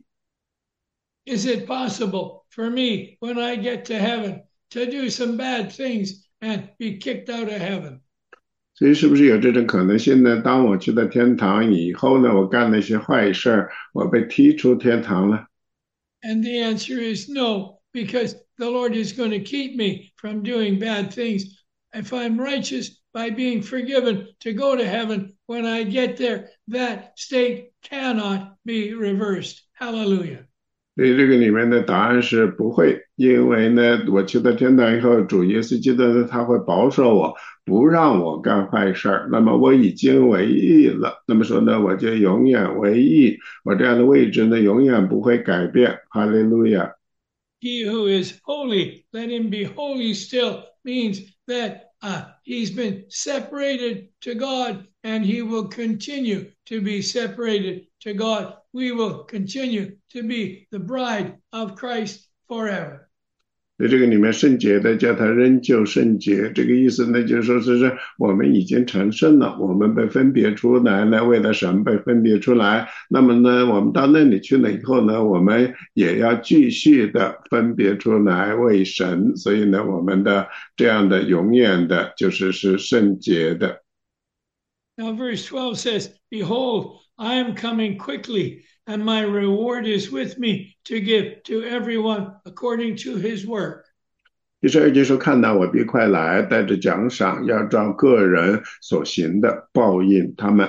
Is it possible for me when I get to heaven to do some bad things and be kicked out of heaven? 所以是不是有这种可能性呢？当我去到天堂以后呢，我干了一些坏事，我被踢出天堂了？ And the answer is no, because the Lord is going to keep me from doing bad things. If I'm righteous by being forgiven to go to heaven, when I get there, that state cannot be reversed. Hallelujah. 所以这个里面的答案是不会，因为呢，我去到天堂以后，主耶稣基督呢，他会保守我，不让我干坏事儿。那么我已经为义了，那么说呢，我就永远为义，我这样的位置呢，永远不会改变。哈利路亚。 He who is holy, let him be holy still, means that he's been separated to God and he will continue to be separated to God. We will continue to be the bride of Christ forever. 在这个里面，圣洁的叫他仍旧圣洁，这个意思呢，就是说是我们已经成圣了，我们被分别出来了，为了神被分别出来。那么呢，我们到那里去了以后呢，我们也要继续的分别出来为神。所以呢，我们的这样的永远的是圣洁的。 Now, verse 12 says, Behold, I am coming quickly, and my reward is with me to give to everyone according to his work. 第12节说：“看到我必快来，带着奖赏，要照个人所行的报应他们。”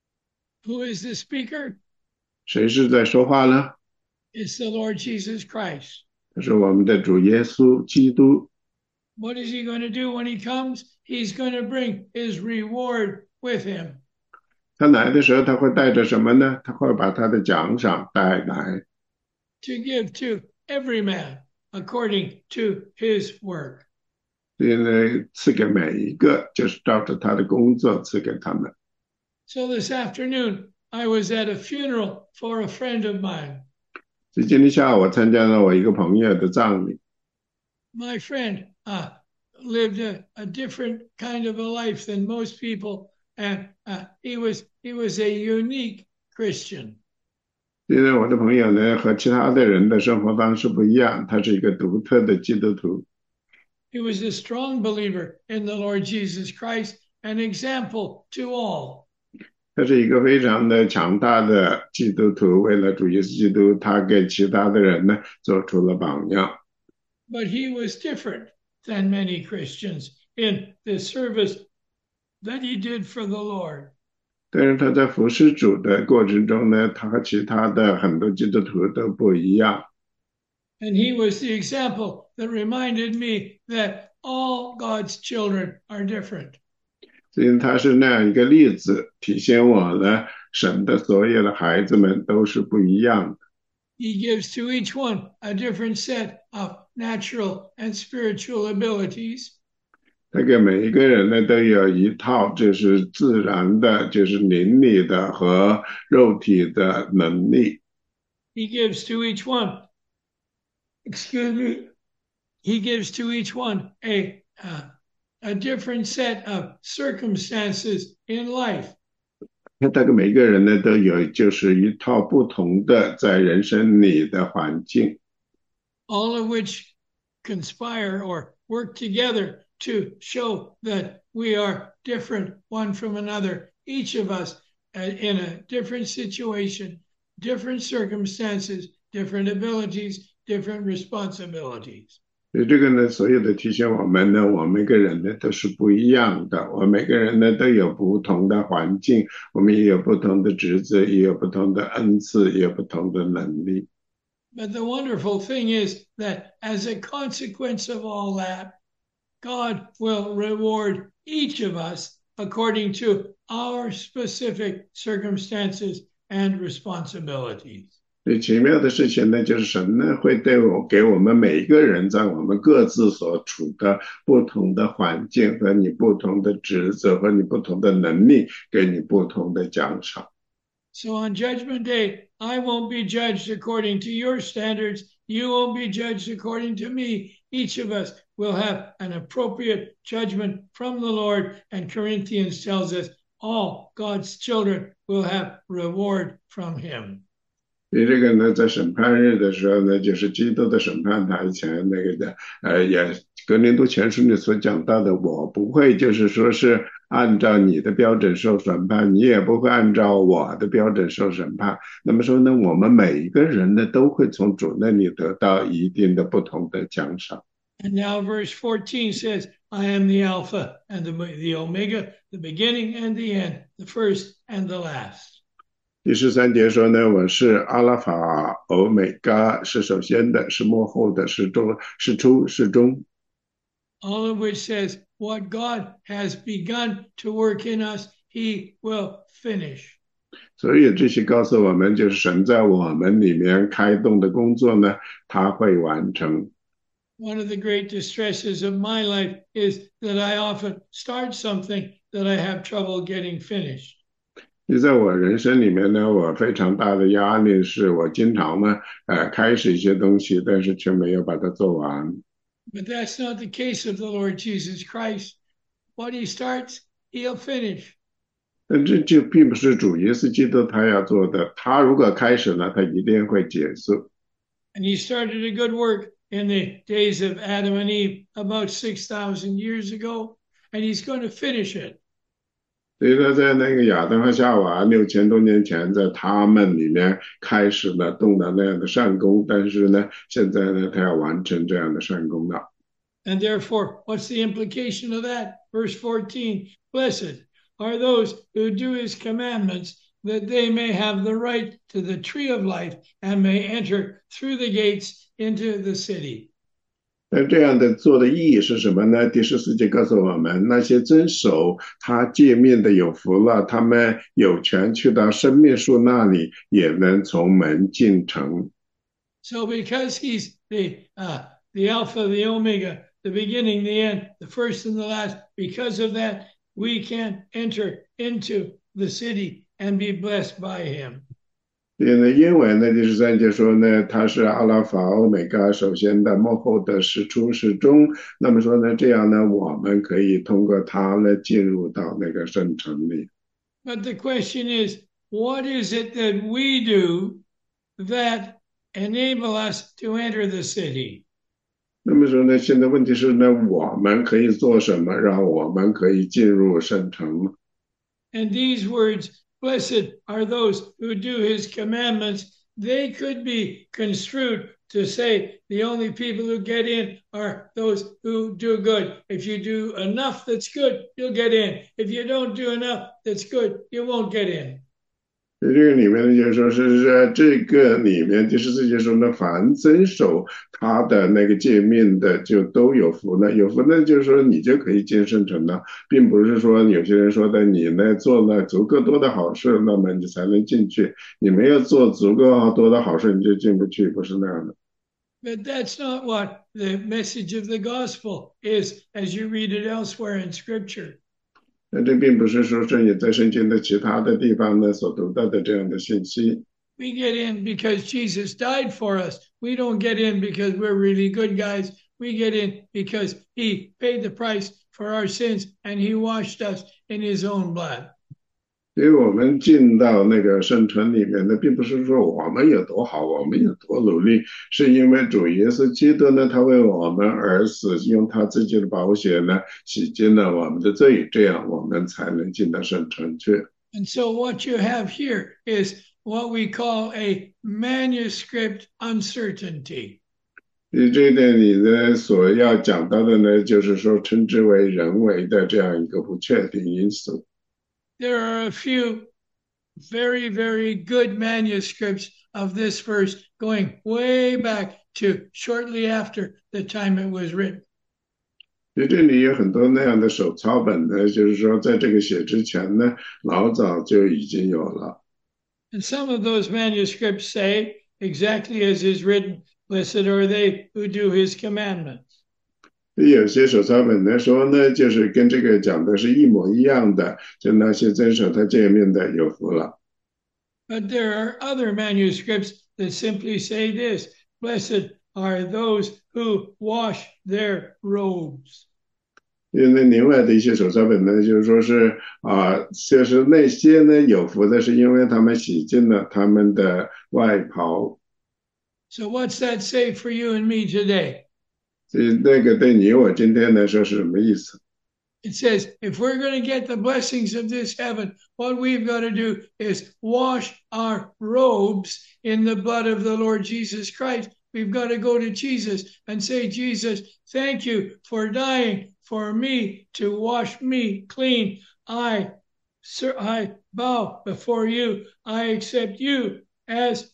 Who is the speaker? 谁是在说话呢？ It's the Lord Jesus Christ. 他是我们的主耶稣基督。 What is he going to do when he comes? He's going to bring his reward with him. 他来的时候，他会带着什么呢？他会把他的奖赏带来。 To give to every man according to his work. 所以呢，赐给每一个，就是照着他的工作赐给他们。 So this afternoon, I was at a funeral for a friend of mine. 所以今天下午，我参加了我一个朋友的葬礼。 My friend lived a different kind of a life than most people, and he was a unique Christian. 因为我的朋友呢，和其他的人的生活方式不一样，他是一个独特的基督徒。 He was a strong believer in the Lord Jesus Christ, an example to all. 他是一个非常的强大的基督徒，为了主耶稣基督，他给其他的人呢做出了榜样。 But he was different than many Christians in the service that he did for the Lord. 但是他在服侍主的过程中呢，他和其他的很多基督徒都不一样。 And he was the example that reminded me that all God's children are different. 所以他是那样一个例子，体现我呢，神的所有的孩子们都是不一样的。 He gives to each one a different set of natural and spiritual abilities. 他给每一个人呢都有一套，就是自然的，就是灵里的和肉体的能力。 He gives to each one, excuse me, he gives to each one a different set of circumstances in life. 他给每一个人呢都有就是一套不同的在人生里的环境。 All of which conspire or work together to show that we are different one from another, each of us in a different situation, different circumstances, different abilities, different responsibilities. 所以这个呢，所有的提醒我们呢，我们每个人呢都是不一样的，我们每个人呢都有不同的环境，我们也有不同的职责，也有不同的恩赐，也有不同的能力。 But the wonderful thing is that as a consequence of all that, God will reward each of us according to our specific circumstances and responsibilities. 最奇妙的事情呢，就是神呢会给我们每一个人在我们各自所处的不同的环境和你不同的职责和你不同的能力，给你不同的奖赏。 So on Judgment Day, I won't be judged according to your standards. You won't be judged according to me. Each of us will have an appropriate judgment from the Lord. And Corinthians tells us all God's children will have reward from him. 所以这个呢，在审判日的时候呢，就是基督的审判台前那个的，也格林多前书里所讲到的，我不会就是说是按照你的标准受审判，你也不会按照我的标准受审判。那么说呢，我们每一个人呢，都会从主那里得到一定的不同的奖赏。 And now verse 14 says, I am the Alpha and the Omega, the beginning and the end, the first and the last. 第13节说呢，我是阿拉法、欧美伽，是首先的，是幕后的，是初是终。 All of which says, what God has begun to work in us, he will finish. 所以这些告诉我们，就是神在我们里面开动的工作呢，他会完成。 One of the great distresses of my life is that I often start something that I have trouble getting finished. 在我人生里面呢，我非常大的压力是我经常呢，开始一些东西，但是却没有把它做完。 But that's not the case of the Lord Jesus Christ. What he starts, he'll finish. 但这就并不是主耶稣基督他要做的，他如果开始了，他一定会结束。 And he started a good work in the days of Adam and Eve about 6,000 years ago, and he's going to finish it. 所以说，在那个亚当和夏娃6000多年前，在他们里面开始了动了那样的善功，但是呢，现在呢，他要完成这样的善功了。 And therefore, what's the implication of that? Verse 14, blessed are those who do his commandments, that they may have the right to the tree of life and may enter through the gates into the city. 那这样的做的意义是什么呢？第14节告诉我们，那些遵守他诫命的有福了，他们有权去到生命树那里，也能从门进城。 So because he's the Alpha, the Omega, the beginning, the end, the first and the last, because of that, we can enter into the city and be blessed by him. 因为英文呢，第13节说呢，他是阿拉法、欧美伽，首先的、幕后的、始初、始终。那么说呢，这样呢，我们可以通过他来进入到那个圣城里。 But the question is, what is it that we do that enable us to enter the city? 那么说呢，现在问题是呢，我们可以做什么，让我们可以进入圣城？ And these words, blessed are those who do his commandments, they could be construed to say the only people who get in are those who do good. If you do enough that's good, you'll get in. If you don't do enough that's good, you won't get in. 这个里面呢，就是说是这个里面第14节说呢，凡遵守他的那个诫命的，就都有福呢。有福呢，就是说你就可以进圣城了，并不是说有些人说的你呢做了足够多的好事，那么你才能进去；你没有做足够多的好事，你就进不去，不是那样的。 But that's not what the message of the gospel is, as you read it elsewhere in Scripture. 那这并不是说是你在圣经的其他的地方呢所读到的这样的信息。 We get in because Jesus died for us. We don't get in because we're really good guys. We get in because he paid the price for our sins and he washed us in his own blood. 所以我们进到那个圣城里面呢，并不是说我们有多好，我们有多努力，是因为主耶稣基督呢，他为我们而死，用他自己的宝血呢，洗净了我们的罪，这样我们才能进到圣城去。 And so what you have here is what we call a manuscript uncertainty. 这一点里呢，所要讲到的呢，就是说称之为人为的这样一个不确定因素。 There are a few very, very good manuscripts of this verse going way back to shortly after the time it was written. 所以这里有很多那样的手抄本呢，就是说在这个写之前呢，老早就已经有了。 And some of those manuscripts say, exactly as is written, blessed are they who do his commandments. 有些手抄本呢说呢，就是跟这个讲的是一模一样的，就那些遵守他诫命的有福了。 But there are other manuscripts that simply say this, blessed are those who wash their robes. 因为另外的一些手抄本呢，就是说是就是那些呢有福的，是因为他们洗净了他们的外袍。 So what's that say for you and me today? 所以那个对你我今天来说是什么意思？ It says, if we're going to get the blessings of this heaven, what we've got to do is wash our robes in the blood of the Lord Jesus Christ. We've got to go to Jesus and say, Jesus, thank you for dying for me to wash me clean. I bow before you. I accept you as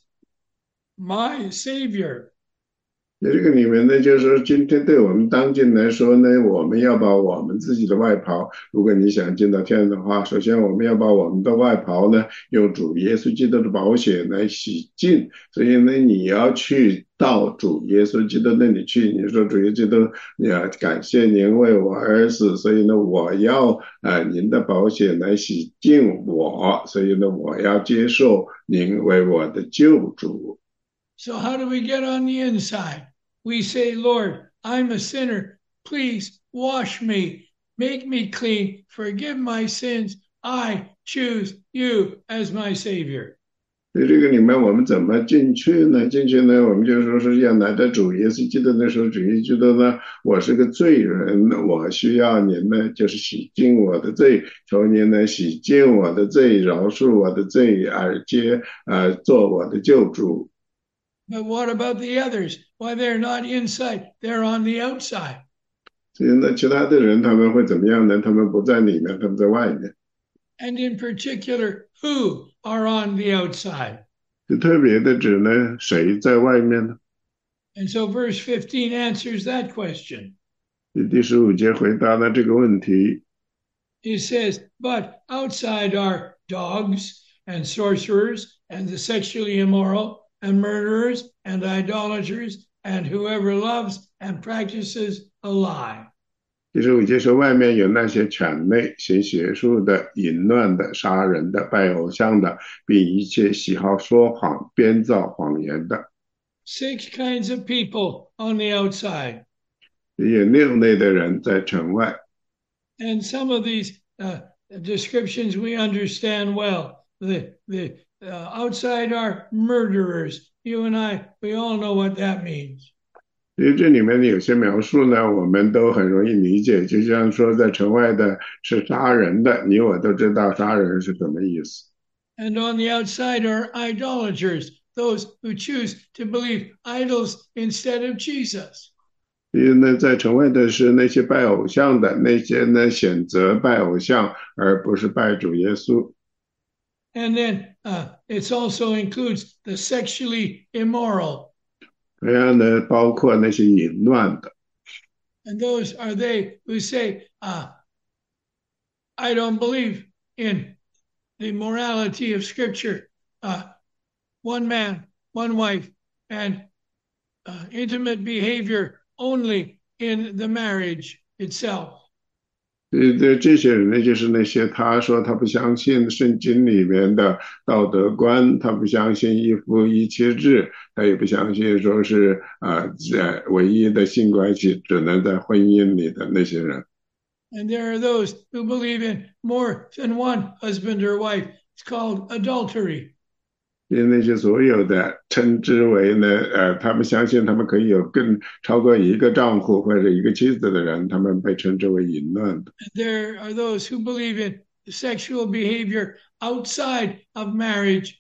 my Savior. 这个里面呢，就是说今天对我们当今来说呢，我们要把我们自己的外袍，如果你想进到天的话，首先我们要把我们的外袍呢，用主耶稣基督的宝血来洗净。所以呢，你要去到主耶稣基督那里去，你说主耶稣基督，要感谢您为我而死，所以呢，我要您的宝血来洗净我，所以呢，我要接受您为我的救主。 So how do we get on the inside? We say, Lord, I'm a sinner. Please wash me, make me clean, forgive my sins. I choose you as my Savior. 所以这个里面我们怎么进去呢？进去呢，我们就说是要拿着主耶稣基督的时候，主耶稣基督呢，我是个罪人，我需要您呢，就是洗净我的罪，求您呢洗净我的罪，饶恕我的罪，而做我的救主。 But what about the others? Why, they're not inside, they're on the outside. 所以呢，其他的人他们会怎么样呢？他们不在里面，他们在外面。 And in particular, who are on the outside? 就特别的指呢，谁在外面呢？ And so verse 15 answers that question. 第15节回答了这个问题。 It says, but outside are dogs and sorcerers and the sexually immoral and murderers and idolaters and whoever loves and practices a lie. 第15节说，外面有那些犬类、行邪术的、淫乱的、杀人的、拜偶像的，并一切喜好说谎、编造谎言的。 6 kinds of people on the outside. 有6类的人在城外。 And some of these descriptions we understand well. The outside are murderers. You and I, we all know what that means. 因为这里面的有些描述呢，我们都很容易理解，就像说在城外的是杀人的，你我都知道杀人是什么意思。 And on the outside are idolaters, those who choose to believe idols instead of Jesus. 因为呢，在城外的是那些拜偶像的，那些呢选择拜偶像，而不是拜主耶稣。 And then it also includes the sexually immoral. 同样呢，包括那些淫乱的。 And those are they who say, I don't believe in the morality of Scripture. One man, one wife, and intimate behavior only in the marriage itself. 这些人呢，就是那些他说他不相信圣经里面的道德观，他不相信一夫一妻制，他也不相信说是唯一的性关系只能在婚姻里的那些人。 And there are those who believe in more than one husband or wife. It's called adultery. 因为那些所有的称之为呢，他们相信他们可以有更超过一个丈夫或者一个妻子的人，他们被称之为淫乱的。 There are those who believe in sexual behavior outside of marriage,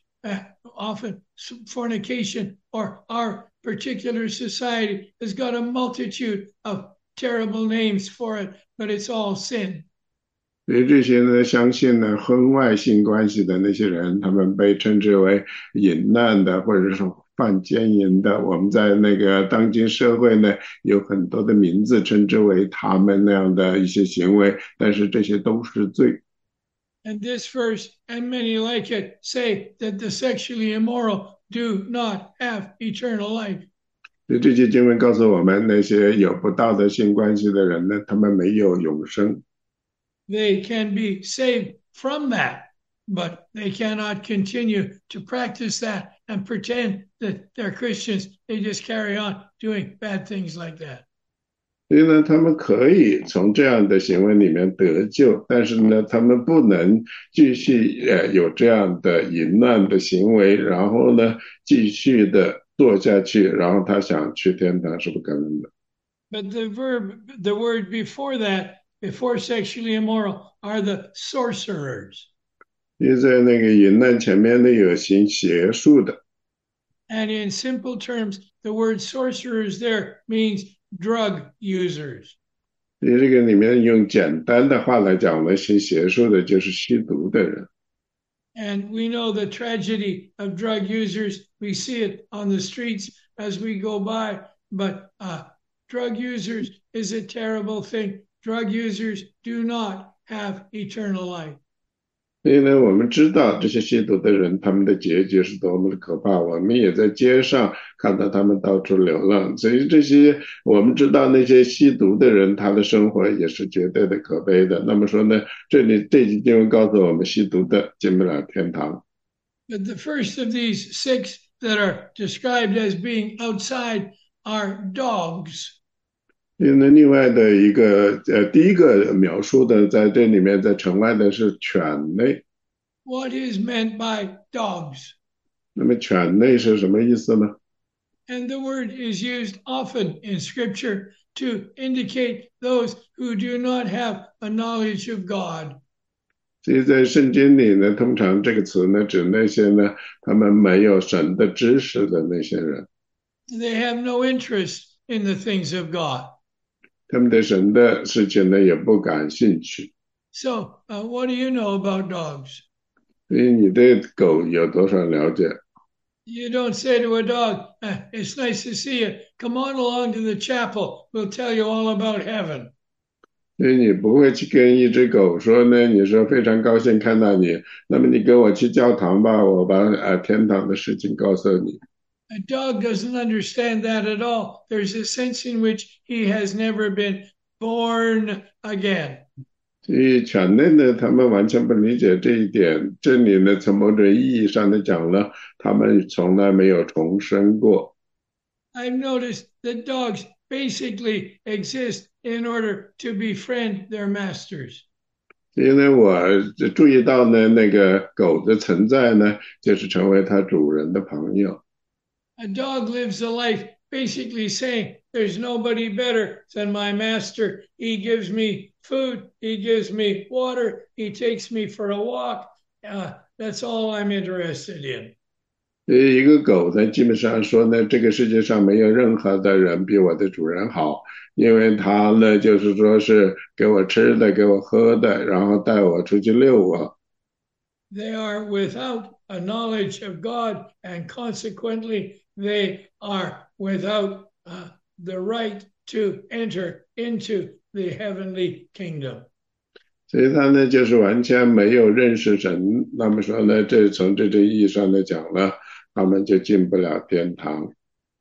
often fornication, or our particular society has got a multitude of terrible names for it, but it's all sin. 所以这些呢，相信呢婚外性关系的那些人，他们被称之为淫乱的，或者是犯奸淫的。我们在那个当今社会呢，有很多的名字称之为他们那样的一些行为，但是这些都是罪。 And this verse and many like it say that the sexually immoral do not have eternal life. 所以这些经文告诉我们，那些有不道德性关系的人呢，他们没有永生。 They can be saved from that, but they cannot continue to practice that and pretend that they're Christians. They just carry on doing bad things like that. 所以呢，他们可以从这样的行为里面得救，但是呢，他们不能继续有这样的淫乱的行为，然后呢，继续的做下去，然后他想去天堂是不可能的。 But the word before that, before sexually immoral, are the sorcerers. 因为在那个淫乱前面呢，有行邪术的。 And in simple terms, the word sorcerers there means drug users. 因为这个里面用简单的话来讲，我们行邪术的就是吸毒的人。 And we know the tragedy of drug users. We see it on the streets as we go by. But drug users is a terrible thing. Drug users do not have eternal life. 所以呢，我们知道这些吸毒的人，他们的结局是多么的可怕。我们也在街上看到他们到处流浪，所以这些我们知道那些吸毒的人，他的生活也是绝对的可悲的。那么说呢，这句经文告诉我们，吸毒的进不了天堂。 But the first of these 6 that are described as being outside are dogs. 因为另外的一个第一个描述的在这里面在城外的是犬类， What is meant by dogs? 那么犬类是什么意思呢？ And the word is used often in Scripture to indicate those who do not have a knowledge of God. 所以在圣经里呢，通常这个词呢指那些呢他们没有神的知识的那些人， They have no interest in the things of God. 他们对神的事情呢也不感兴趣。 So, what do you know about dogs? 所以你对狗有多少了解？ You don't say to a dog, it's nice to see you. Come on along to the chapel. We'll tell you all about heaven. 所以你不会去跟一只狗说呢，你说非常高兴看到你，那么你跟我去教堂吧，我把天堂的事情告诉你。 A dog doesn't understand that at all. There's a sense in which he has never been born again. 所以犬类呢，他们完全不理解这一点。这里呢，从某种意义上的讲呢，他们从来没有重生过。 I've noticed that dogs basically exist in order to befriend their masters. 所以呢，我注意到呢，那个狗的存在呢，就是成为它主人的朋友。 A dog lives a life basically saying, there's nobody better than my master. He gives me food, he gives me water, he takes me for a walk. That's all I'm interested in. 所以一个狗呢，基本上说呢，这个世界上没有任何的人比我的主人好，因为它呢，就是说是给我吃的，给我喝的，然后带我出去遛我。 They are without a knowledge of God, and consequently, they are without the right to enter into the heavenly kingdom. 所以他呢，就是完全没有认识神。那么说呢，这从这意义上来讲呢，他们就进不了天堂。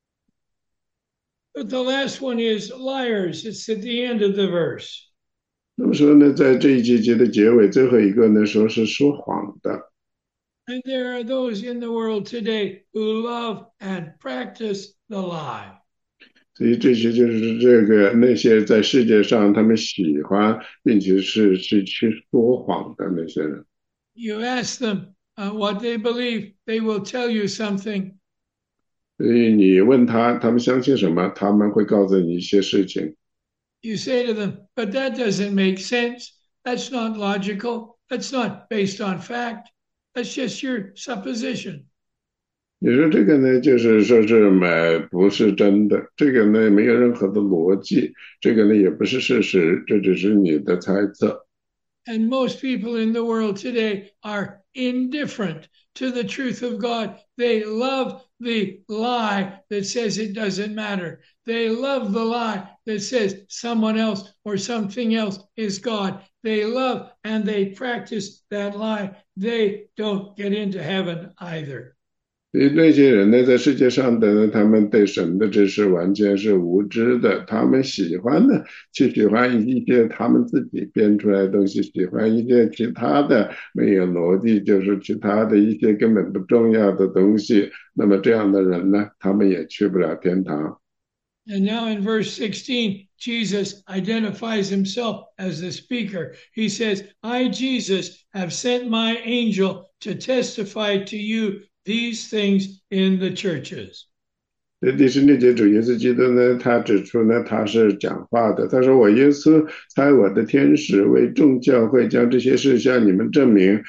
But the last one is liars. It's at the end of the verse. 那么说呢，在这一节的结尾，最后一个呢，说是说谎的。 And there are those in the world today who love and practice the lie. 所以这些就是这个那些在世界上他们喜欢并且是去说谎的那些人。 You ask them what they believe, they will tell you something. 所以你问他，他们相信什么，他们会告诉你一些事情。 You say to them, but that doesn't make sense. That's not logical. That's not based on fact. That's just your supposition. 你说这个呢，就是说是不是真的，这个呢没有任何的逻辑，这个呢也不是事实，这只是你的猜测。 And most people in the world today are indifferent to the truth of God. They love the lie that says it doesn't matter. They love the lie that says someone else or something else is God. They love and they practice that lie. They don't get into heaven either. 所以那些人呢，在世界上的呢，他们对神的知识完全是无知的。他们喜欢呢，喜欢一些他们自己编出来的东西，喜欢一些其他的没有逻辑，就是其他的一些根本不重要的东西。那么这样的人呢，他们也去不了天堂。 And now in verse 16, Jesus identifies himself as the speaker. He says, I, Jesus, have sent my angel to testify to you these things in the churches. 这第16节主耶稣基督呢，他指出呢，他是讲话的。他说：“我耶稣差我的天使为众教会将这些事向你们证明。”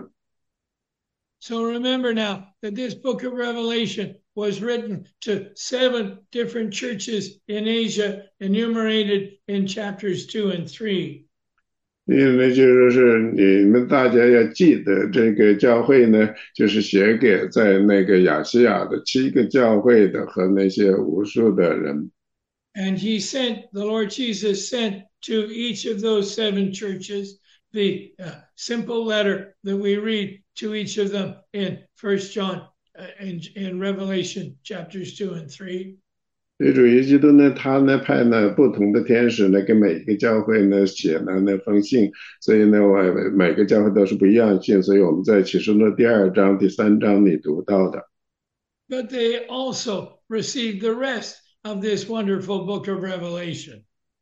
So remember now that this book of Revelation was written to 7 different churches in Asia, enumerated in chapters 2 and 3. 因为就是你们大家要记得，这个教会呢，就是写给在那个亚细亚的7个教会的和那些无数的人。 And the Lord Jesus sent to each of those 7 churches the simple letter that we read to each of them in 1 John, in Revelation chapters 2 and 3. 所以主耶稣基督呢，他呢派了不同的天使呢，给每一个教会呢写了那封信，所以呢，我每个教会都是不一样信，所以我们在启示录第2章、第3章里读到的。 But they also received the rest of this wonderful book of Revelation.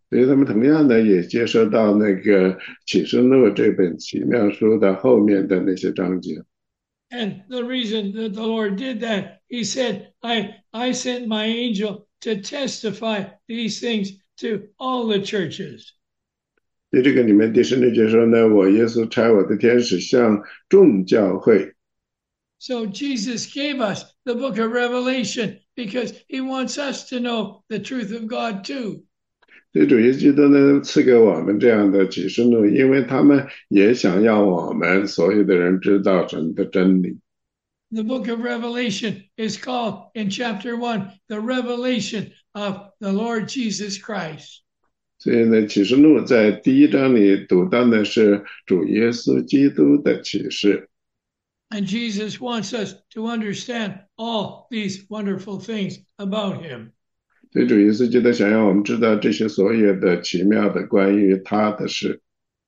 所以他们同样的也接收到那个启示录这本奇妙书的后面的那些章节。 And the reason that the Lord did that, he said, I sent my angel to testify these things to all the churches. 在这个里面，第16节说呢，我耶稣差我的天使向众教会。 So Jesus gave us the book of Revelation because he wants us to know the truth of God too. 所以主耶稣基督呢赐给我们这样的启示录，因为他们也想要我们所有的人知道神的真理。 The book of Revelation is called in chapter 1 the revelation of the Lord Jesus Christ. 所以呢，启示录在第1章里读到的是主耶稣基督的启示。 And Jesus wants us to understand all these wonderful things about him. 所以主耶稣基督想要我们知道这些所有的奇妙的关于他的事。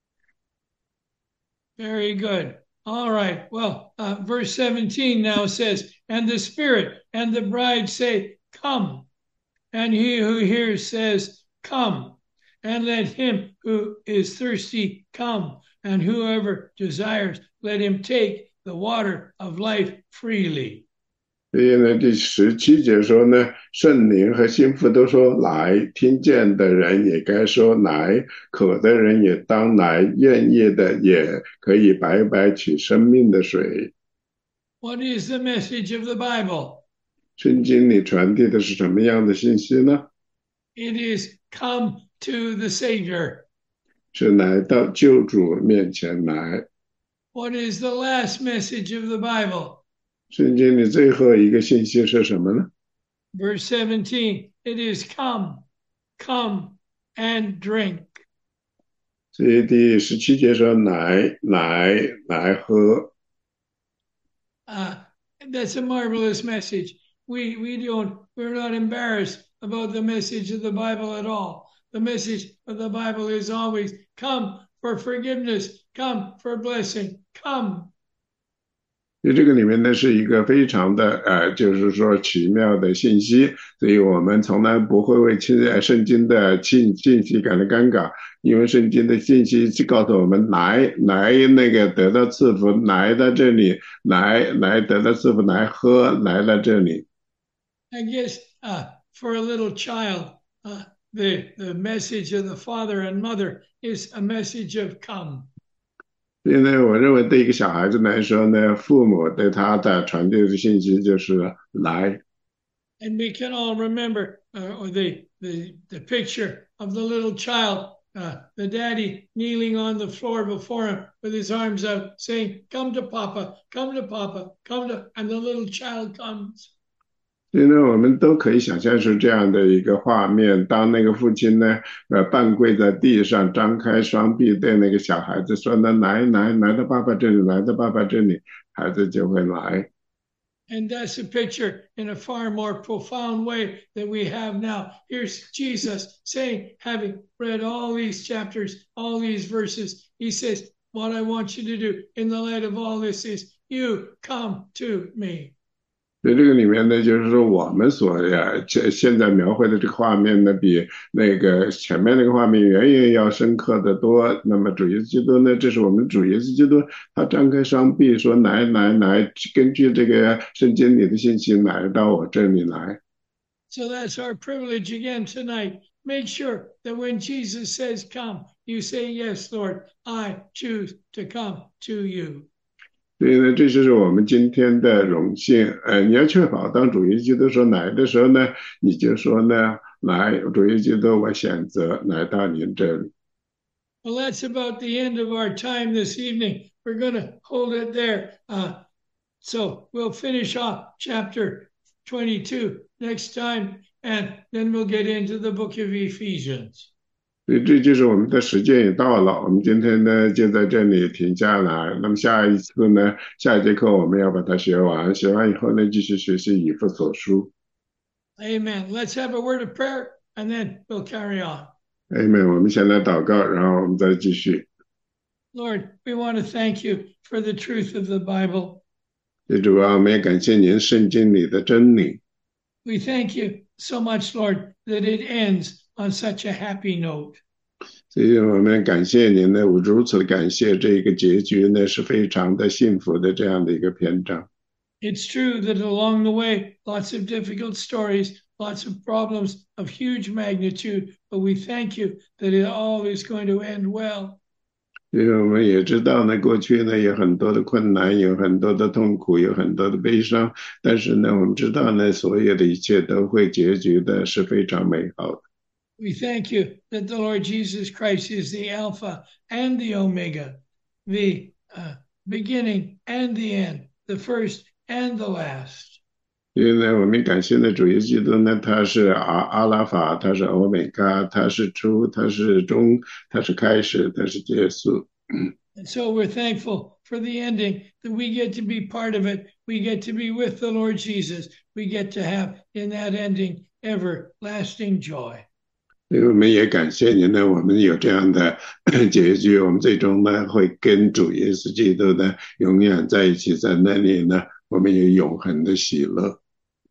Very good. All right. Well, verse 17 now says, and the Spirit and the bride say, come. And he who hears says, come. And let him who is thirsty come. And whoever desires, let him take the water of life freely. 所以呢，第17节说呢，圣灵和心腹都说来，听见的人也该说来，渴的人也当来，愿意的也可以白白取生命的水。 What is the message of the Bible? 圣经里传递的是什么样的信息呢？ It is come to the Savior. 是来到救主面前来。 What is the last message of the Bible? 圣经里最后一个信息是什么呢？ Verse 17, it is come, come and drink. 所以第17节说来喝。 That's a marvelous message. We're not embarrassed about the message of the Bible at all. The message of the Bible is always come for forgiveness, come for blessing, come. 所以这个里面呢是一个非常的就是说奇妙的信息，所以我们从来不会为圣经的信息感到尴尬，因为圣经的信息是告诉我们来那个得到赐福，来到这里，来得到赐福，来喝，来到这里。 I guess for a little child, the message of the father and mother is a message of come. 所以呢，我认为对一个小孩子来说呢，父母对他的传递的信息就是来。 And we can all remember the picture of the little child, the daddy kneeling on the floor before him with his arms out, saying, "Come to Papa, come to Papa, come to," and the little child comes. 所以呢，我们都可以想象出这样的一个画面：当那个父亲呢，半跪在地上，张开双臂对那个小孩子说呢：来到爸爸这里，来到爸爸这里，孩子就会来。 And that's a picture in a far more profound way that we have now. Here's Jesus saying, having read all these chapters, all these verses, he says, what I want you to do in the light of all this is you come to me. 所以这个里面呢，就是说我们现在描绘的这个画面呢，比那个前面那个画面远远要深刻的多。那么主耶稣基督呢，这是我们主耶稣基督，他张开双臂说来，根据这个圣经里的信息来到我这里来。 So that's our privilege again tonight. Make sure that when Jesus says come, you say, yes, Lord, I choose to come to you. 所以呢，这就是我们今天的荣幸。你要确保当主耶稣基督说来的时候呢，你就说呢，来，主耶稣基督，我选择来到您这里。 Well, that's about the end of our time this evening. We're going to hold it there. So we'll finish off chapter 22 next time, and then we'll get into the book of Ephesians. 所以这就是我们的时间也到了，我们今天呢就在这里停下来。那么下一次呢，下一节课我们要把它学完，学完以后呢，继续学习以弗所书。 Amen. Let's have a word of prayer, and then we'll carry on. Amen. 我们先来祷告，然后我们再继续。 Lord, we want to thank you for the truth of the Bible. 主啊，我们也感谢您圣经里的真理。 We thank you so much, Lord, that it ends on such a happy note. 所以我们感谢您呢，我如此感谢这个结局呢是非常的幸福的这样的一个篇章。 It's true that along the way, lots of difficult stories, lots of problems of huge magnitude, but we thank you that it all is going to end well. 因为我们也知道呢，过去呢有很多的困难，有很多的痛苦，有很多的悲伤，但是呢，我们知道呢，所有的一切都会结局的是非常美好的。 We thank you that the Lord Jesus Christ is the Alpha and the Omega, the beginning and the end, the first and the last. 因为呢，我们感谢呢，主耶稣基督呢，他是阿拉法，他是欧米伽，他是初，他是终，他是开始，他是结束。 And so we're thankful for the ending, that we get to be part of it. We get to be with the Lord Jesus. We get to have in that ending everlasting joy. 所以我们也感谢您呢，我们有这样的结局，我们最终呢会跟主耶稣基督呢永远在一起，在那里呢，我们有永恒的喜乐。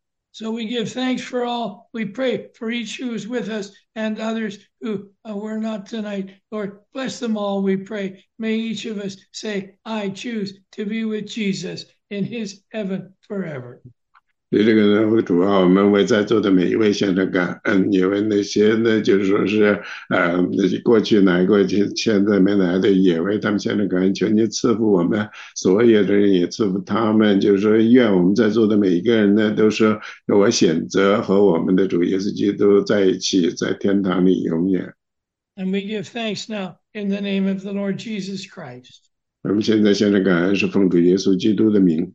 So we give thanks for all. We pray for each who is with us and others who were not tonight. Lord, bless them all, we pray. May each of us say, I choose to be with Jesus in his heaven forever. 对这个呢，主要我们为在座的每一位献上感恩，也为那些呢，就是说是那些过去来过现在没来的，也为他们献上感恩。求你赐福我们所有的人，也赐福他们。就是说，愿我们在座的每一个人呢，都是我选择和我们的主耶稣基督在一起，在天堂里永远。 And we give thanks now in the name of the Lord Jesus Christ. 我们现在献上感恩，是奉主耶稣基督的名。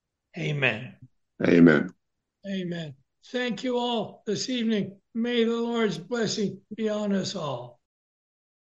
Amen. Amen. Amen. Thank you all this evening. May the Lord's blessing be on us all.